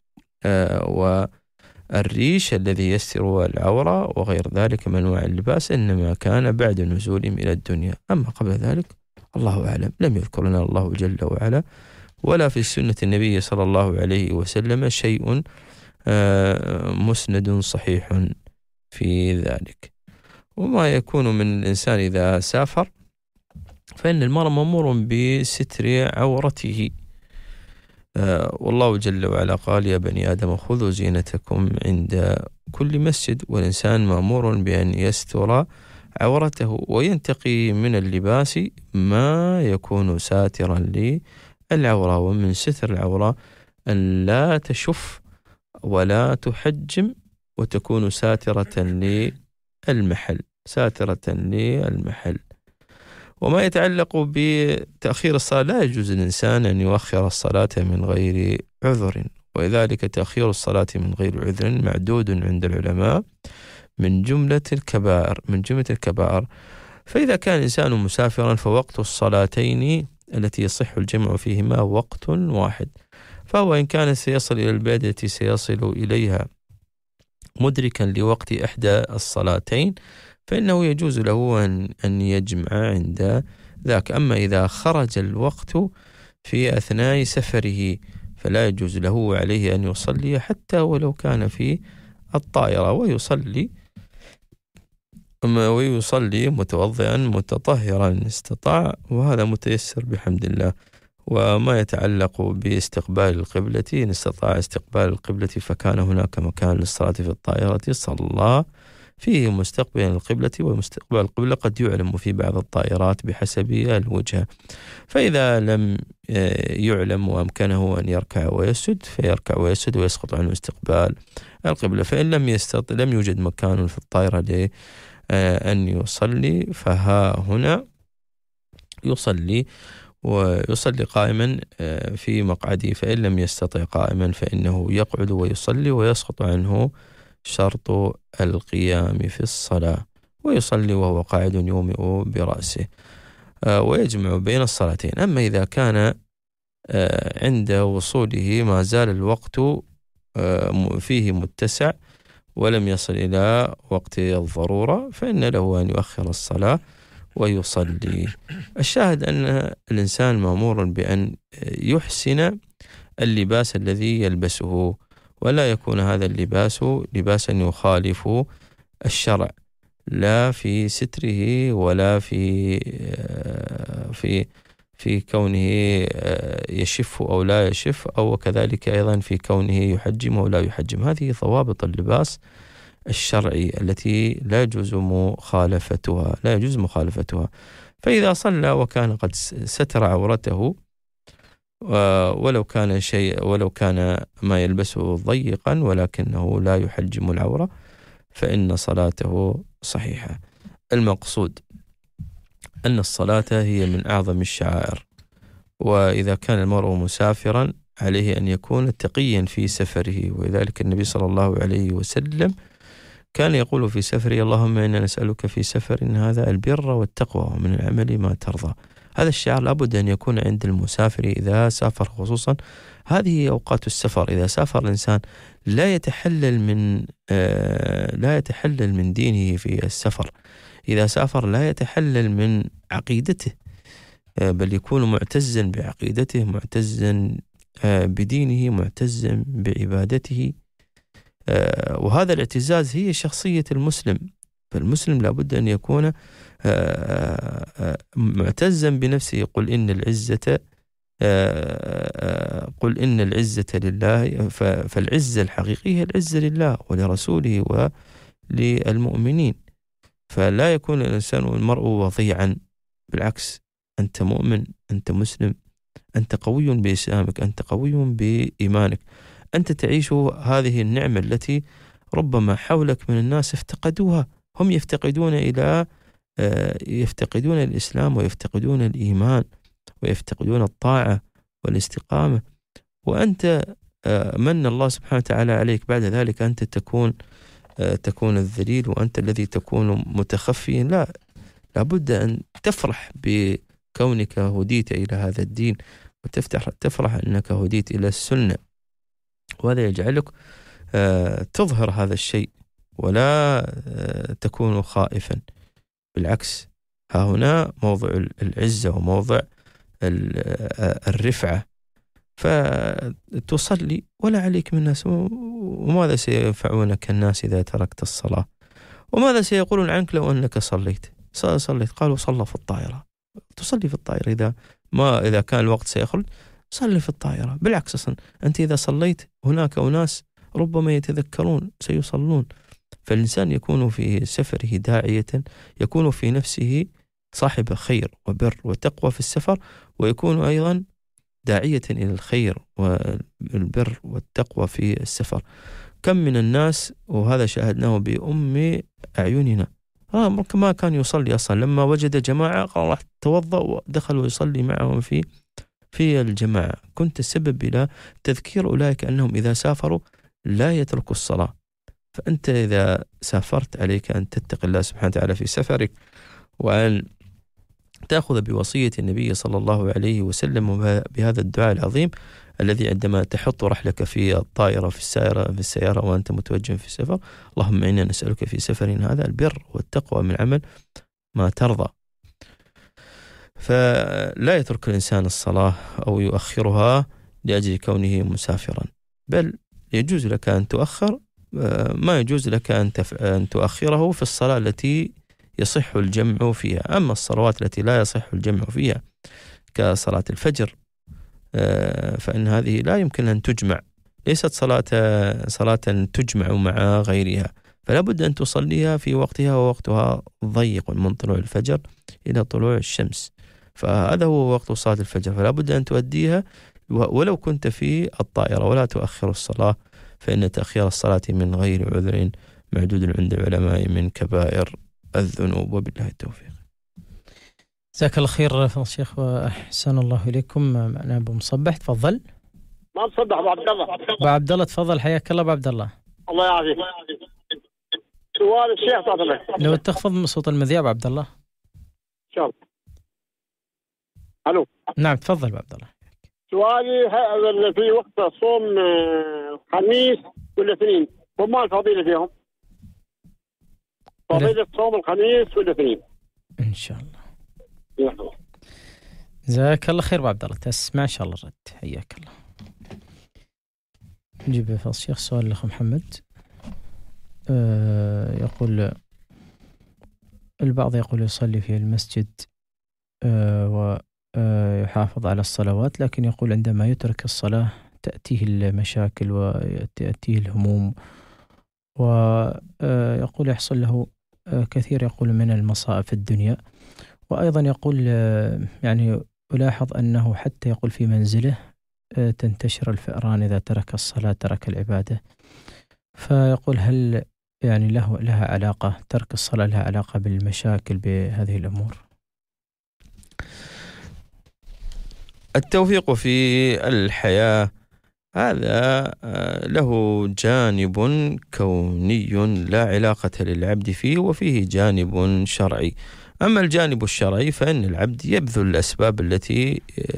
والريش الذي يستر العورة وغير ذلك من أنواع اللباس إنما كان بعد نزولهم إلى الدنيا. أما قبل ذلك الله أعلم، لم يذكر لنا الله جل وعلا ولا في سنة النبي صلى الله عليه وسلم شيء مسند صحيح في ذلك. وما يكون من الإنسان إذا سافر فإن المرء مأمور بستر عورته، والله جل وعلا قال يا بني آدم خذوا زينتكم عند كل مسجد، والإنسان مأمور بأن يستر عورته وينتقي من اللباس ما يكون ساترا للعورة. ومن ستر العورة أن لا تشف ولا تحجم وتكون ساترة للمحل ساترة للمحل. وما يتعلق بتأخير الصلاة لا يجوز الإنسان أن يؤخر الصلاة من غير عذر، ولذلك تأخير الصلاة من غير عذر معدود عند العلماء من جملة الكبائر من جملة الكبائر فإذا كان الإنسان مسافرا فوقت الصلاتين التي يصح الجمع فيهما وقت واحد، فهو إن كان سيصل إلى البلد التي سيصل إليها مدركا لوقت إحدى الصلاتين فإنه يجوز له أن يجمع عند ذاك. أما إذا خرج الوقت في أثناء سفره فلا يجوز له عليه أن يصلي حتى ولو كان في الطائرة، ويصلي ويصلي متوضئا متطهرا إن استطاع، وهذا متيسر بحمد الله. وما يتعلق باستقبال القبلة، إن استطاع استقبال القبلة فكان هناك مكان للصلاة في الطائرة صلى فيه مستقبلا القبلة، ومستقبل القبلة قد يعلم في بعض الطائرات بحسب الوجهة. فإذا لم يعلم وأمكنه أن يركع ويسجد فيركع ويسجد ويسقط عنه استقبال القبلة. فإن لم يستطع لم يوجد مكان في الطائرة لأن يصلي فها هنا يصلي ويصلي قائما في مقعده، فإن لم يستطع قائما فإنه يقعد ويصلي ويسقط عنه شرط القيام في الصلاة، ويصلي وهو قاعد يومئ برأسه ويجمع بين الصلاتين. أما إذا كان عند وصوله ما زال الوقت فيه متسع ولم يصل إلى وقت الضرورة فإن له أن يؤخر الصلاة ويصلي. الشاهد أن الإنسان مأمور بأن يحسن اللباس الذي يلبسه، ولا يكون هذا اللباس لباسا يخالف الشرع، لا في ستره ولا في في في كونه يشف أو لا يشف، أو كذلك أيضا في كونه يحجم أو لا يحجم. هذه ضوابط اللباس الشرعي التي لا يجوز مخالفتها لا يجوز مخالفتها. فإذا صلى وكان قد ستر عورته ولو كان شيء ولو كان ما يلبسه ضيقا ولكنه لا يحجم العورة فإن صلاته صحيحة. المقصود أن الصلاة هي من أعظم الشعائر، وإذا كان المرء مسافرا عليه أن يكون تقيا في سفره، ولذلك النبي صلى الله عليه وسلم كان يقول في سفره: اللهم إنا نسألك في سفر هذا البر والتقوى ومن العمل ما ترضى. هذا الشعار لابد أن يكون عند المسافر إذا سافر، خصوصا هذه أوقات السفر. إذا سافر الإنسان لا يتحلل من آه لا يتحلل من دينه في السفر، إذا سافر لا يتحلل من عقيدته، آه بل يكون معتزا بعقيدته، معتزا آه بدينه، معتزا بعبادته. آه وهذا الاعتزاز هي شخصية المسلم. فالمسلم لابد أن يكون آه آه معتزا بنفسه. قل إن العزة آه قل إن العزة لله، فالعزة الحقيقية هي العزة لله ولرسوله وللمؤمنين. فلا يكون الإنسان والمرء وضيعا، بالعكس، أنت مؤمن، أنت مسلم، أنت قوي بإسلامك، أنت قوي بإيمانك، أنت تعيش هذه النعمة التي ربما حولك من الناس افتقدوها. هم يفتقدون إلى يفتقدون الإسلام ويفتقدون الإيمان ويفتقدون الطاعة والاستقامة، وأنت من الله سبحانه وتعالى عليك بعد ذلك أنت تكون تكون الذليل وأنت الذي تكون متخفيا. لا، لابد أن تفرح بكونك هديت إلى هذا الدين، وتفتح تفرح أنك هديت إلى السنة، وهذا يجعلك تظهر هذا الشيء ولا تكون خائفا. بالعكس، ها هنا موضع العزة وموضع الرفعة. فتصلي ولا عليك من الناس، وماذا سينفعونك الناس إذا تركت الصلاة؟ وماذا سيقولون عنك لو أنك صليت؟ صليت قالوا صلى في الطائرة. تصلي في الطائرة، إذا ما إذا كان الوقت سيخرج صلي في الطائرة. بالعكس، أصلا أنت إذا صليت هناك أناس ربما يتذكرون سيصلون. فالإنسان يكون في سفره داعية، يكون في نفسه صاحب خير وبر وتقوى في السفر، ويكون أيضا داعية إلى الخير والبر والتقوى في السفر. كم من الناس، وهذا شاهدناه بأم أعيننا، ما كان يصلي أصلا، لما وجد جماعة قال راح توضأ ودخل ويصلي معهم في في الجماعة. كنت السبب إلى تذكير أولئك أنهم إذا سافروا لا يتركوا الصلاة. فأنت إذا سافرت عليك أن تتقي الله سبحانه وتعالى في سفرك، وأن تأخذ بوصية النبي صلى الله عليه وسلم بهذا الدعاء العظيم الذي عندما تحط رحلك في الطائرة في السيارة في السيارة وأنت متوجه في السفر: اللهم إنا نسألك في سفرنا هذا البر والتقوى من عمل ما ترضى. فلا يترك الإنسان الصلاة أو يؤخرها لأجل كونه مسافرا، بل يجوز لك أن تؤخر ما يجوز لك أن, تف... أن تؤخره في الصلاة التي يصح الجمع فيها. أما الصلوات التي لا يصح الجمع فيها كصلاة الفجر فإن هذه لا يمكن أن تجمع، ليست صلاة صلاة تجمع مع غيرها، فلا بد أن تصليها في وقتها، ووقتها ضيق من طلوع الفجر إلى طلوع الشمس، فهذا هو وقت صلاة الفجر، فلا بد أن تؤديها ولو كنت في الطائرة، ولا تؤخر الصلاة، فإن تأخير الصلاة من غير عذر معدود عند العلماء من كبائر الذنوب. وبالله التوفيق. جزاك الله خير فضل الشيخ وأحسن الله إليكم. معنا أبو مصبح، تفضل. ما مصبح أبو عبد الله. أبو عبد الله تفضل، حياك الله أبو عبد الله. الله يعافيك. سؤال الشيخ تفضل. لو تخفض من صوت المذياع أبو عبد الله. إن شاء الله. ألو. نعم تفضل أبو عبد الله. سؤالي في وقت صوم الخميس والاثنين، وما الفضيلة فيهم؟ فضيلة صوم الخميس والاثنين. إن شاء الله. جزاك الله خير أبو عبد الله، تسمع إن شاء الله الرد. حياك الله. نجيب فضل الشيخ سؤال الأخ محمد. أه يقول البعض يقول يصلي في المسجد أه ويحافظ على الصلوات، لكن يقول عندما يترك الصلاة تأتيه المشاكل وتأتيه الهموم، ويقول يحصل له كثير يقول من المصائب في الدنيا. وأيضا يقول يعني ألاحظ أنه حتى يقول في منزله تنتشر الفئران إذا ترك الصلاة ترك العبادة. فيقول هل يعني له لها علاقة ترك الصلاة لها علاقة بالمشاكل بهذه الأمور؟ التوفيق في الحياة هذا له جانب كوني لا علاقة للعبد فيه، وفيه جانب شرعي. أما الجانب الشرعي فإن العبد يبذل الأسباب التي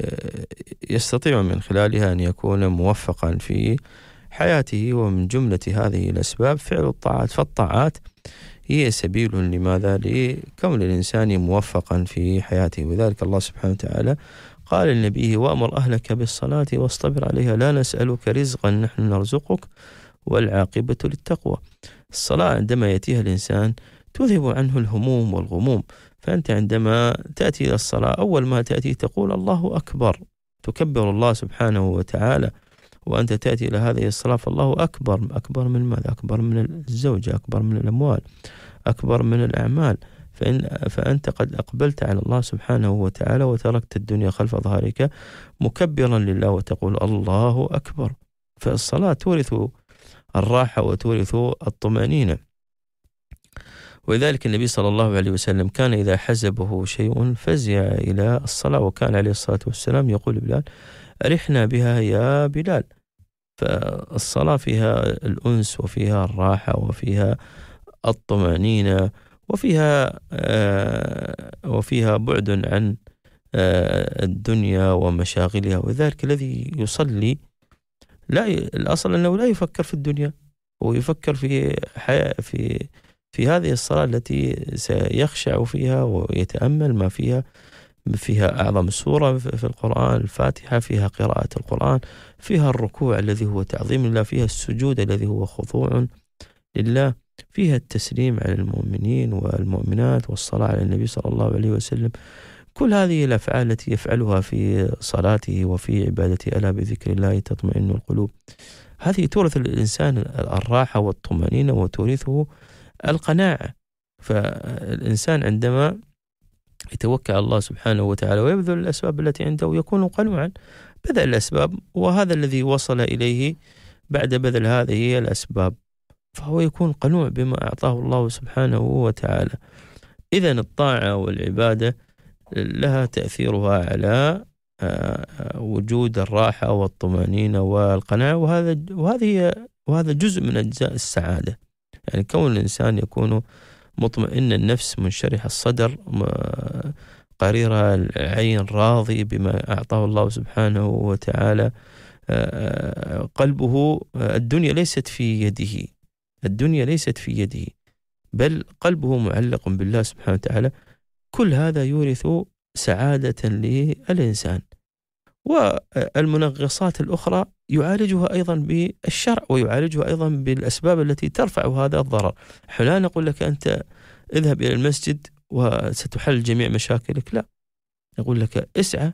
يستطيع من خلالها أن يكون موفقا في حياته، ومن جملة هذه الأسباب فعل الطاعات، فالطاعات هي سبيل لماذا؟ لكون الإنسان موفقا في حياته. وذلك الله سبحانه وتعالى قال لنبيه: وأمر أهلك بالصلاة واصطبر عليها لا نسألك رزقا نحن نرزقك والعاقبة للتقوى. الصلاة عندما يأتيها الإنسان تذهب عنه الهموم والغموم، فأنت عندما تأتي إلى الصلاة أول ما تأتي تقول الله أكبر، تكبر الله سبحانه وتعالى، وأنت تأتي إلى هذه الصلاة فالله أكبر. أكبر من ماذا؟ أكبر من الزوجة، أكبر من الأموال، أكبر من الأعمال. فإن فأنت قد أقبلت على الله سبحانه وتعالى وتركت الدنيا خلف ظهرك مكبرا لله وتقول الله أكبر. فالصلاة تورث الراحة وتورث الطمأنينة. ولذلك النبي صلى الله عليه وسلم كان إذا حزبه شيء فزع إلى الصلاة، وكان عليه الصلاة والسلام يقول بلال: أرحنا بها يا بلال. فالصلاة فيها الأنس وفيها الراحة وفيها الطمأنينة وفيها آه وفيها بعد عن آه الدنيا ومشاغلها. وذلك الذي يصلي لا ي... الأصل أنه لا يفكر في الدنيا، ويفكر في حياة في في هذه الصلاة التي سيخشع فيها ويتأمل ما فيها. فيها أعظم سورة في القرآن الفاتحة، فيها قراءة القرآن، فيها الركوع الذي هو تعظيم الله، فيها السجود الذي هو خضوع لله، فيها التسليم على المؤمنين والمؤمنات والصلاة على النبي صلى الله عليه وسلم. كل هذه الأفعال التي يفعلها في صلاته وفي عبادته، ألا بذكر الله تطمئن القلوب. هذه تورث الإنسان الراحة والطمأنينة وتورثه القناعة. فالإنسان عندما يتوكل على الله سبحانه وتعالى ويبذل الأسباب التي عنده يكون قنوعا. بذل الأسباب، وهذا الذي وصل إليه بعد بذل هذه الأسباب، فهو يكون قنوع بما أعطاه الله سبحانه وتعالى. إذن الطاعة والعبادة لها تأثيرها على وجود الراحة والطمأنينة والقناعة، وهذا وهذه وهذا جزء من أجزاء السعادة. يعني كون الإنسان يكون مطمئن النفس، منشرح الصدر، قرير العين، راضي بما أعطاه الله سبحانه وتعالى. قلبه، الدنيا ليست في يده، الدنيا ليست في يده، بل قلبه معلق بالله سبحانه وتعالى. كل هذا يورث سعادة للإنسان. والمنغصات الأخرى يعالجها أيضا بالشرع، ويعالجها أيضا بالأسباب التي ترفع هذا الضرر. لا نقول لك أنت اذهب إلى المسجد وستحل جميع مشاكلك، لا، نقول لك اسعى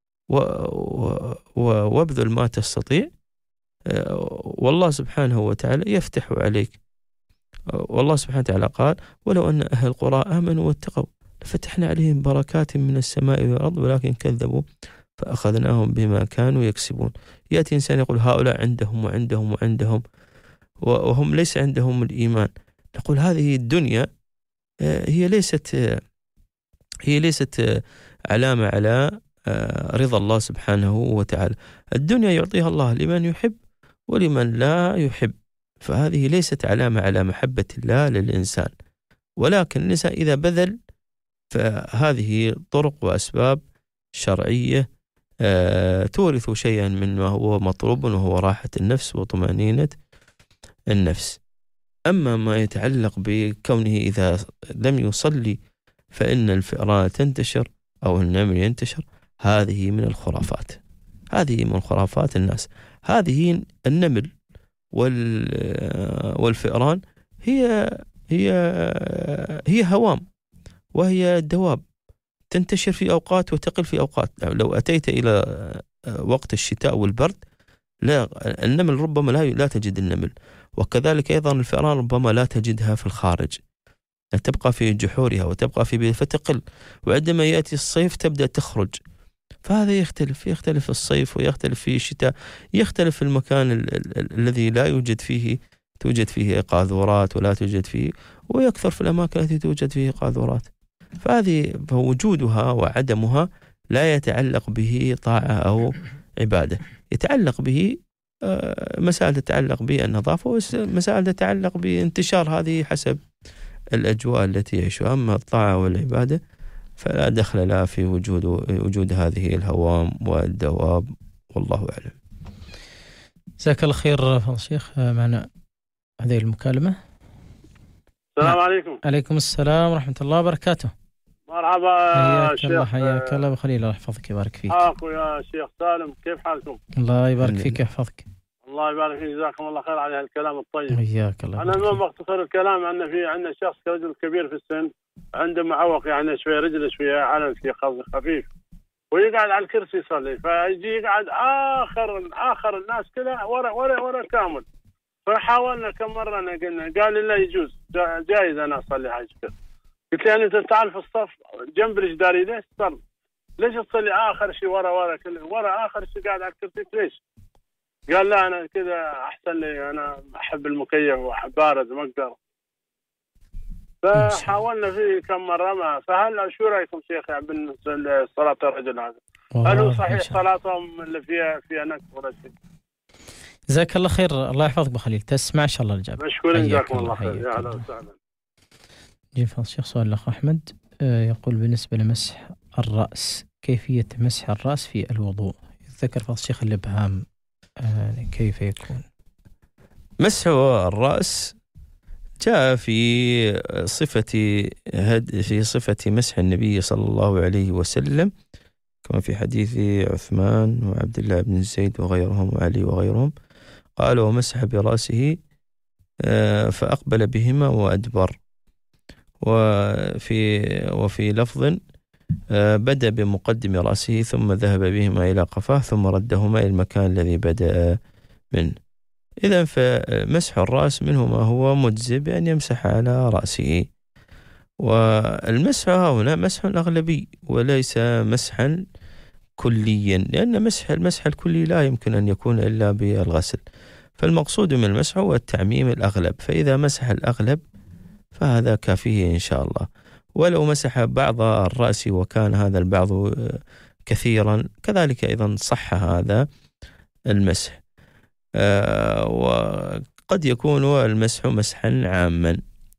وابذل ما تستطيع، والله سبحانه وتعالى يفتح عليك. والله سبحانه وتعالى قال: ولو أن أهل القرى آمنوا واتقوا لفتحنا عليهم بركات من السماء والأرض ولكن كذبوا فأخذناهم بما كانوا يكسبون. يأتي إنسان يقول هؤلاء عندهم وعندهم وعندهم وهم ليس عندهم الإيمان. نقول هذه الدنيا هي ليست هي ليست علامة على رضا الله سبحانه وتعالى. الدنيا يعطيها الله لمن يحب ولمن لا يحب، فهذه ليست علامة على محبة الله للإنسان. ولكن الإنسان إذا بذل فهذه طرق وأسباب شرعية تورث شيئا من ما هو مطلوب، وهو راحة النفس وطمأنينة النفس. أما ما يتعلق بكونه إذا لم يصلي فإن الفئران تنتشر أو النمل ينتشر، هذه من الخرافات، هذه من خرافات الناس. هذه النمل والفئران هي هي هي هوام، وهي دواب تنتشر في أوقات وتقل في أوقات. لو أتيت إلى وقت الشتاء والبرد لا، النمل ربما لا لا تجد النمل، وكذلك أيضا الفئران ربما لا تجدها في الخارج، تبقى في جحورها وتبقى في فتقل، وعندما يأتي الصيف تبدأ تخرج. فهذا يختلف يختلف الصيف ويختلف في الشتاء، يختلف المكان ال- ال- الذي لا يوجد فيه توجد فيه قاذورات ولا توجد فيه، ويكثر في الأماكن التي توجد فيه قاذورات. فهذه وجودها وعدمها لا يتعلق به طاعة أو عبادة، يتعلق به مسائل تتعلق بالنظافة ومسائل تتعلق بانتشار هذه حسب الأجواء التي يعيشها. أما الطاعة والعبادة فلا دخل لها في وجود وجود هذه الهوام والدواب، والله أعلم. جزاك الله خير فضل الشيخ. معنا هذه المكالمة. السلام عليكم. عليكم السلام ورحمة الله وبركاته. مرحبا حياك شيخ. الله حياك الله وخليل الله يحفظك ويبارك فيك. أخو يا شيخ سالم، كيف حالكم؟ الله يبارك فيك ويحفظك. الله يبارك فيك، جزاكم الله خير على هالكلام الطيب. وياك الله. أنا المهم بختصر الكلام، أن في عندنا شخص رجل كبير في السن عنده معوق، يعني شوية رجله شوية على في خفيف، ويقعد على الكرسي يصلي، فيجي يقعد آخر آخر الناس كذا ورا ورا ورا كامل. فحاولنا كم مرة أنا قلنا، قال لي لا يجوز، جائز أنا أصلي حاجة كذا. قلت له أنت تعال في الصف جنب الجداري، ليش تصلي؟ ليش تصلي آخر شيء ورا ورا كله ورا آخر شيء قاعد على الكرسي ليش؟ قال لا أنا كذا أحسن لي، أنا أحب المكيف وأحب بارد ما أقدر. فحاولنا فيه كم مرة ما. فهل شو رأيكم شيخ يعني بالنسبة لصلاة الرجل هذا؟ هل هو صحيح صلاتهم اللي فيها فيها نقص ولا شيء؟ جزاك الله خير، الله يحفظك بخليل. تسمع إن شاء الله الإجابة. مشكور، جزاكم الله خير. يا أهلا وسهلا. جيب فضل الشيخ. سؤال الأخ أحمد يقول بالنسبة لمسح الرأس، كيفية مسح الرأس في الوضوء؟ ذكر فضل الشيخ الإبهام، كيف يكون مسح الرأس؟ جاء في صفة هد في صفة مسح النبي صلى الله عليه وسلم كما في حديث عثمان وعبد الله بن زيد وغيرهم وعلي وغيرهم، قال ومسح برأسه فأقبل بهما وأدبر. وفي وفي لفظ بدأ بمقدم رأسه ثم ذهب بهما إلى قفاه ثم ردهما إلى المكان الذي بدأ منه. إذن فمسح الرأس منه ما هو مجزئ بأن يمسح على رأسه. والمسح هنا مسح أغلبي وليس مسحا كليا، لأن مسح المسح الكلي لا يمكن أن يكون إلا بالغسل. فالمقصود من المسح هو التعميم الأغلب، فإذا مسح الأغلب فهذا كافيه إن شاء الله. ولو مسح بعض الرأس وكان هذا البعض كثيرا كذلك أيضا صح هذا المسح. آه وقد يكون المسح مسحا عاما،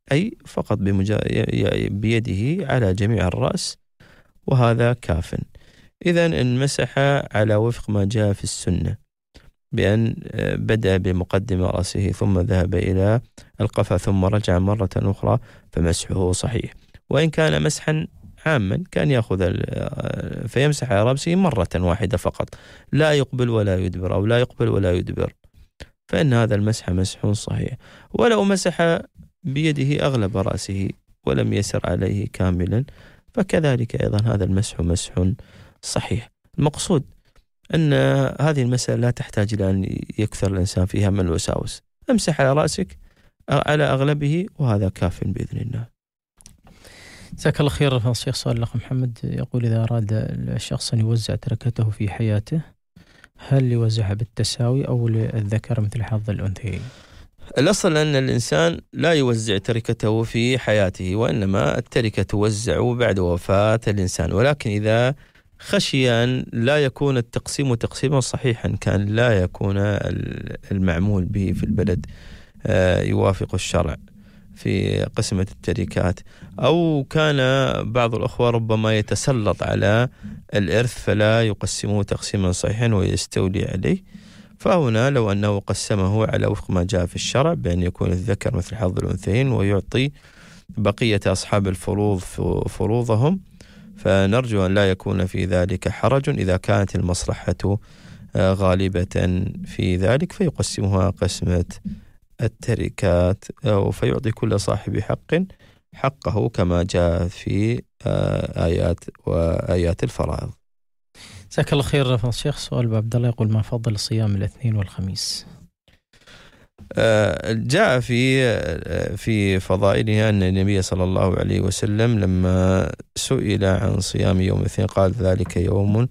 أي فقط بمجا... بيده على جميع الرأس، وهذا كاف. إذن إن مسح على وفق ما جاء في السنة بأن بدأ بمقدم رأسه ثم ذهب إلى القفا ثم رجع مرة أخرى فمسحه صحيح. وإن كان مسحا عاما كان يأخذ فيمسح على رأسه مرة واحدة فقط، لا يقبل ولا يدبر أو لا يقبل ولا يدبر، فإن هذا المسح مسح صحيح. ولو مسح بيده أغلب رأسه ولم يسر عليه كاملا فكذلك أيضا هذا المسح مسح صحيح. المقصود أن هذه المسألة لا تحتاج إلى أن يكثر الإنسان فيها من الوساوس، امسح على رأسك على أغلبه وهذا كاف بإذن الله. جزاك الله خير. فضيلة الشيخ سؤال الأخ محمد يقول: إذا أراد الشخص أن يوزع تركته في حياته هل يوزعها بالتساوي أو للذكر مثل حظ الأنثيين؟ الأصل أن الإنسان لا يوزع تركته في حياته، وإنما التركة توزع بعد وفاة الإنسان، ولكن إذا خشي أن لا يكون التقسيم تقسيما صحيحا، كان لا يكون المعمول به في البلد يوافق الشرع في قسمة التركات، أو كان بعض الأخوة ربما يتسلط على الإرث فلا يقسمه تقسيما صحيحا ويستولي عليه، فهنا لو أنه قسمه على وفق ما جاء في الشرع بأن يكون الذكر مثل حظ الأنثيين ويعطي بقية أصحاب الفروض فروضهم، فنرجو أن لا يكون في ذلك حرج إذا كانت المصلحة غالبة في ذلك، فيقسمها قسمة التركات أو فيعطي كل صاحب حق حقه كما جاء في آيات وآيات الفرائض. جزاك الله خير. فضيلة الشيخ سؤال عبد الله يقول: ما فضل صيام الاثنين والخميس؟ جاء في في فضائلها أن النبي صلى الله عليه وسلم لما سئل عن صيام يوم الاثنين قال: ذلك يوم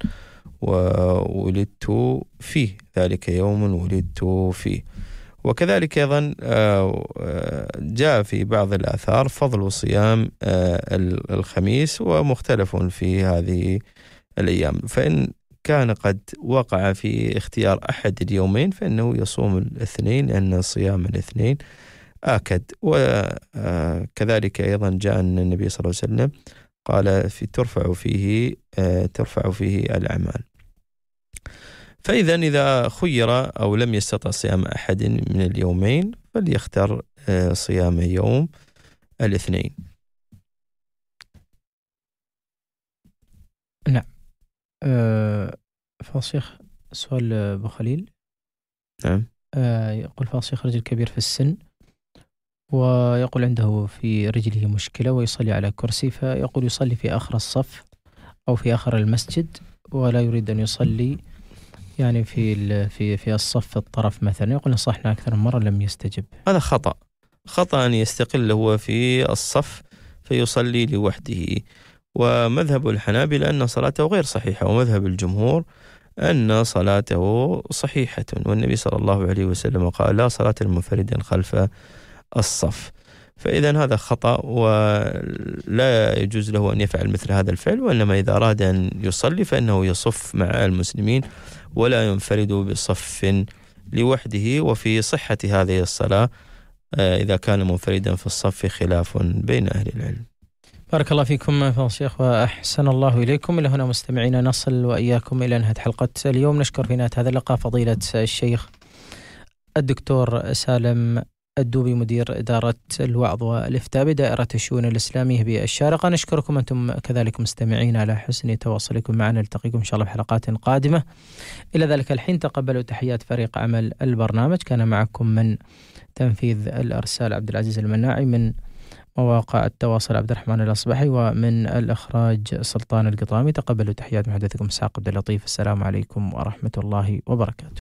وولدت فيه، ذلك يوم ولدت فيه. وكذلك أيضا جاء في بعض الآثار فضل صيام الخميس ومختلف في هذه الأيام، فإن كان قد وقع في اختيار أحد اليومين فإنه يصوم الاثنين لأن صيام الاثنين آكد. وكذلك أيضا جاء أن النبي صلى الله عليه وسلم قال في ترفع فيه ترفع فيه الأعمال. فإذا إذا خير أو لم يستطع صيام أحد من اليومين فليختار صيام يوم الاثنين. نعم. أه فضيلة الشيخ سؤال أبو خليل. نعم. أه يقول فضيلة الشيخ: رجل كبير في السن ويقول عنده في رجله مشكلة ويصلي على كرسي، فيقول يصلي في آخر الصف أو في آخر المسجد ولا يريد أن يصلي يعني في في في الصف الطرف مثلا، يقول نصحنا أكثر من مرة لم يستجب. هذا خطأ خطأ أن يستقل هو في الصف فيصلي لوحده، ومذهب الحنابلة أن صلاته غير صحيحة، ومذهب الجمهور أن صلاته صحيحة، والنبي صلى الله عليه وسلم قال: لا صلاة المنفرد خلف الصف. فإذا هذا خطأ ولا يجوز له أن يفعل مثل هذا الفعل، وإنما إذا أراد أن يصلي فإنه يصف مع المسلمين ولا ينفرد بصف لوحده. وفي صحة هذه الصلاة إذا كان منفردا في الصف خلاف بين أهل العلم. بارك الله فيكم فضيلة الشيخ وأحسن الله إليكم. إلى هنا مستمعينا نصل وإياكم إلى نهاية حلقة اليوم. نشكر في نهاية هذا اللقاء فضيلة الشيخ الدكتور سالم الدوبي مدير إدارة الوعظ والإفتاء بدائرة الشؤون الإسلامية بالشارقة. نشكركم أنتم كذلك مستمعين على حسن تواصلكم معنا. نلتقيكم إن شاء الله في حلقات قادمة. إلى ذلك الحين تقبلوا تحيات فريق عمل البرنامج. كان معكم من تنفيذ الأرسال عبد العزيز المناعي، من مواقع التواصل عبد الرحمن الأصبحي، ومن الإخراج سلطان القطامي. تقبلوا تحيات محدثكم إسحاق عبد اللطيف. السلام عليكم ورحمة الله وبركاته.